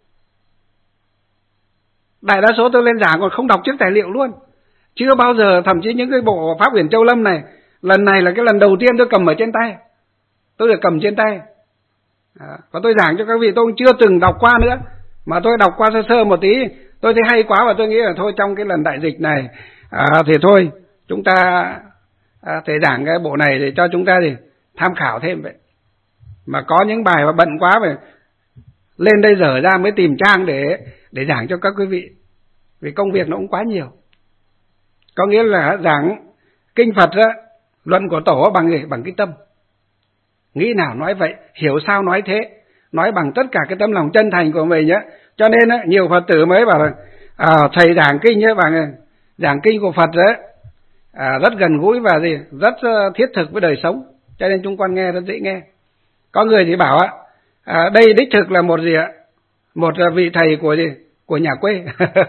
Đại đa số tôi lên giảng còn không đọc trước tài liệu luôn. Chưa bao giờ, thậm chí những cái bộ Pháp Uyển Châu Lâm này, lần này là cái lần đầu tiên tôi cầm ở trên tay. Tôi được cầm trên tay. À, và tôi giảng cho các vị tôi cũng chưa từng đọc qua nữa. Mà tôi đọc qua sơ sơ một tí, tôi thấy hay quá và tôi nghĩ là thôi trong cái lần đại dịch này, à, thì thôi, chúng ta à, thể giảng cái bộ này để cho chúng ta thì tham khảo thêm vậy. Mà có những bài mà bận quá phải lên đây dở ra mới tìm trang để để giảng cho các quý vị. Vì công việc nó cũng quá nhiều. Có nghĩa là giảng kinh Phật á, luận của tổ bằng gì? Bằng cái tâm. Nghĩ nào nói vậy, hiểu sao nói thế, nói bằng tất cả cái tấm lòng chân thành của mình nhé. Cho nên á, nhiều Phật tử mới bảo là à, thầy giảng kinh nhé, bằng giảng kinh của Phật đấy, à, rất gần gũi và gì, rất thiết thực với đời sống. Cho nên chúng con nghe rất dễ nghe. Có người thì bảo á, à, đây đích thực là một gì ạ? Một vị thầy của gì? Của nhà quê.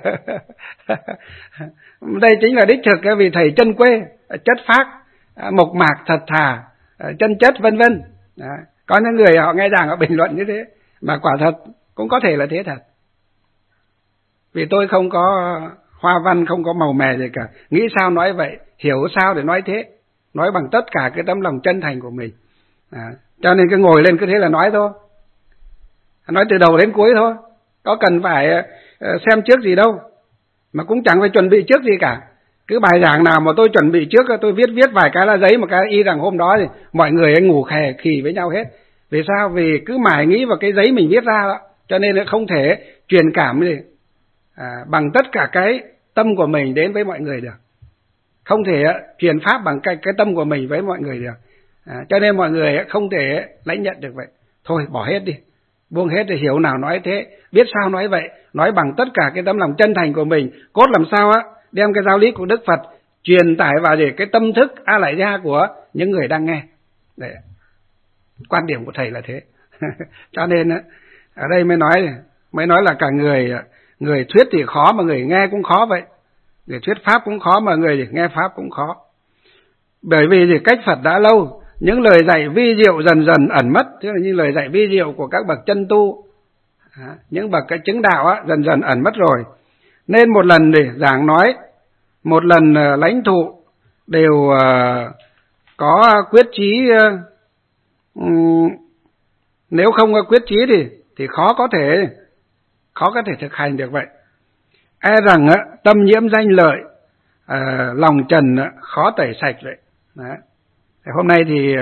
Đây chính là đích thực cái vị thầy chân quê, chất phác, mộc mạc, thật thà, chân chất vân vân. Có những người họ nghe giảng họ bình luận như thế, mà quả thật cũng có thể là thế thật. Vì tôi không có hoa văn, không có màu mè gì cả. Nghĩ sao nói vậy, hiểu sao để nói thế. Nói bằng tất cả cái tấm lòng chân thành của mình. À, cho nên cứ ngồi lên cứ thế là nói thôi. Nói từ đầu đến cuối thôi. Có cần phải xem trước gì đâu. Mà cũng chẳng phải chuẩn bị trước gì cả. Cứ bài giảng nào mà tôi chuẩn bị trước, tôi viết viết vài cái là giấy, một cái y rằng hôm đó thì mọi người ấy ngủ khè khì với nhau hết. Vì sao? Vì cứ mải nghĩ vào cái giấy mình viết ra đó. Cho nên là không thể truyền cảm gì à, bằng tất cả cái tâm của mình đến với mọi người được. Không thể truyền pháp bằng cái, cái tâm của mình với mọi người được. À, cho nên mọi người không thể lãnh nhận được vậy. Thôi bỏ hết đi, buông hết để hiểu nào nói thế, biết sao nói vậy, nói bằng tất cả cái tấm lòng chân thành của mình. Cốt làm sao á, đem cái giáo lý của Đức Phật truyền tải vào để cái tâm thức a lại gia của những người đang nghe. Để quan điểm của thầy là thế. Cho nên ở đây mới nói mới nói là cả người người thuyết thì khó mà người nghe cũng khó vậy. Người thuyết pháp cũng khó mà người nghe pháp cũng khó. Bởi vì thì cách Phật đã lâu, những lời dạy vi diệu dần dần ẩn mất, tức là những lời dạy vi diệu của các bậc chân tu, à, những bậc cái chứng đạo á, dần dần ẩn mất rồi. Nên một lần để giảng nói, một lần uh, lãnh thụ đều uh, có quyết chí, uh, um, nếu không có quyết chí thì thì khó có thể khó có thể thực hành được vậy. E rằng uh, tâm nhiễm danh lợi, uh, lòng trần uh, khó tẩy sạch vậy. Đó. Hôm nay thì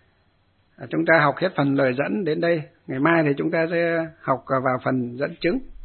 chúng ta học hết phần lời dẫn đến đây. Ngày mai thì chúng ta sẽ học vào phần dẫn chứng.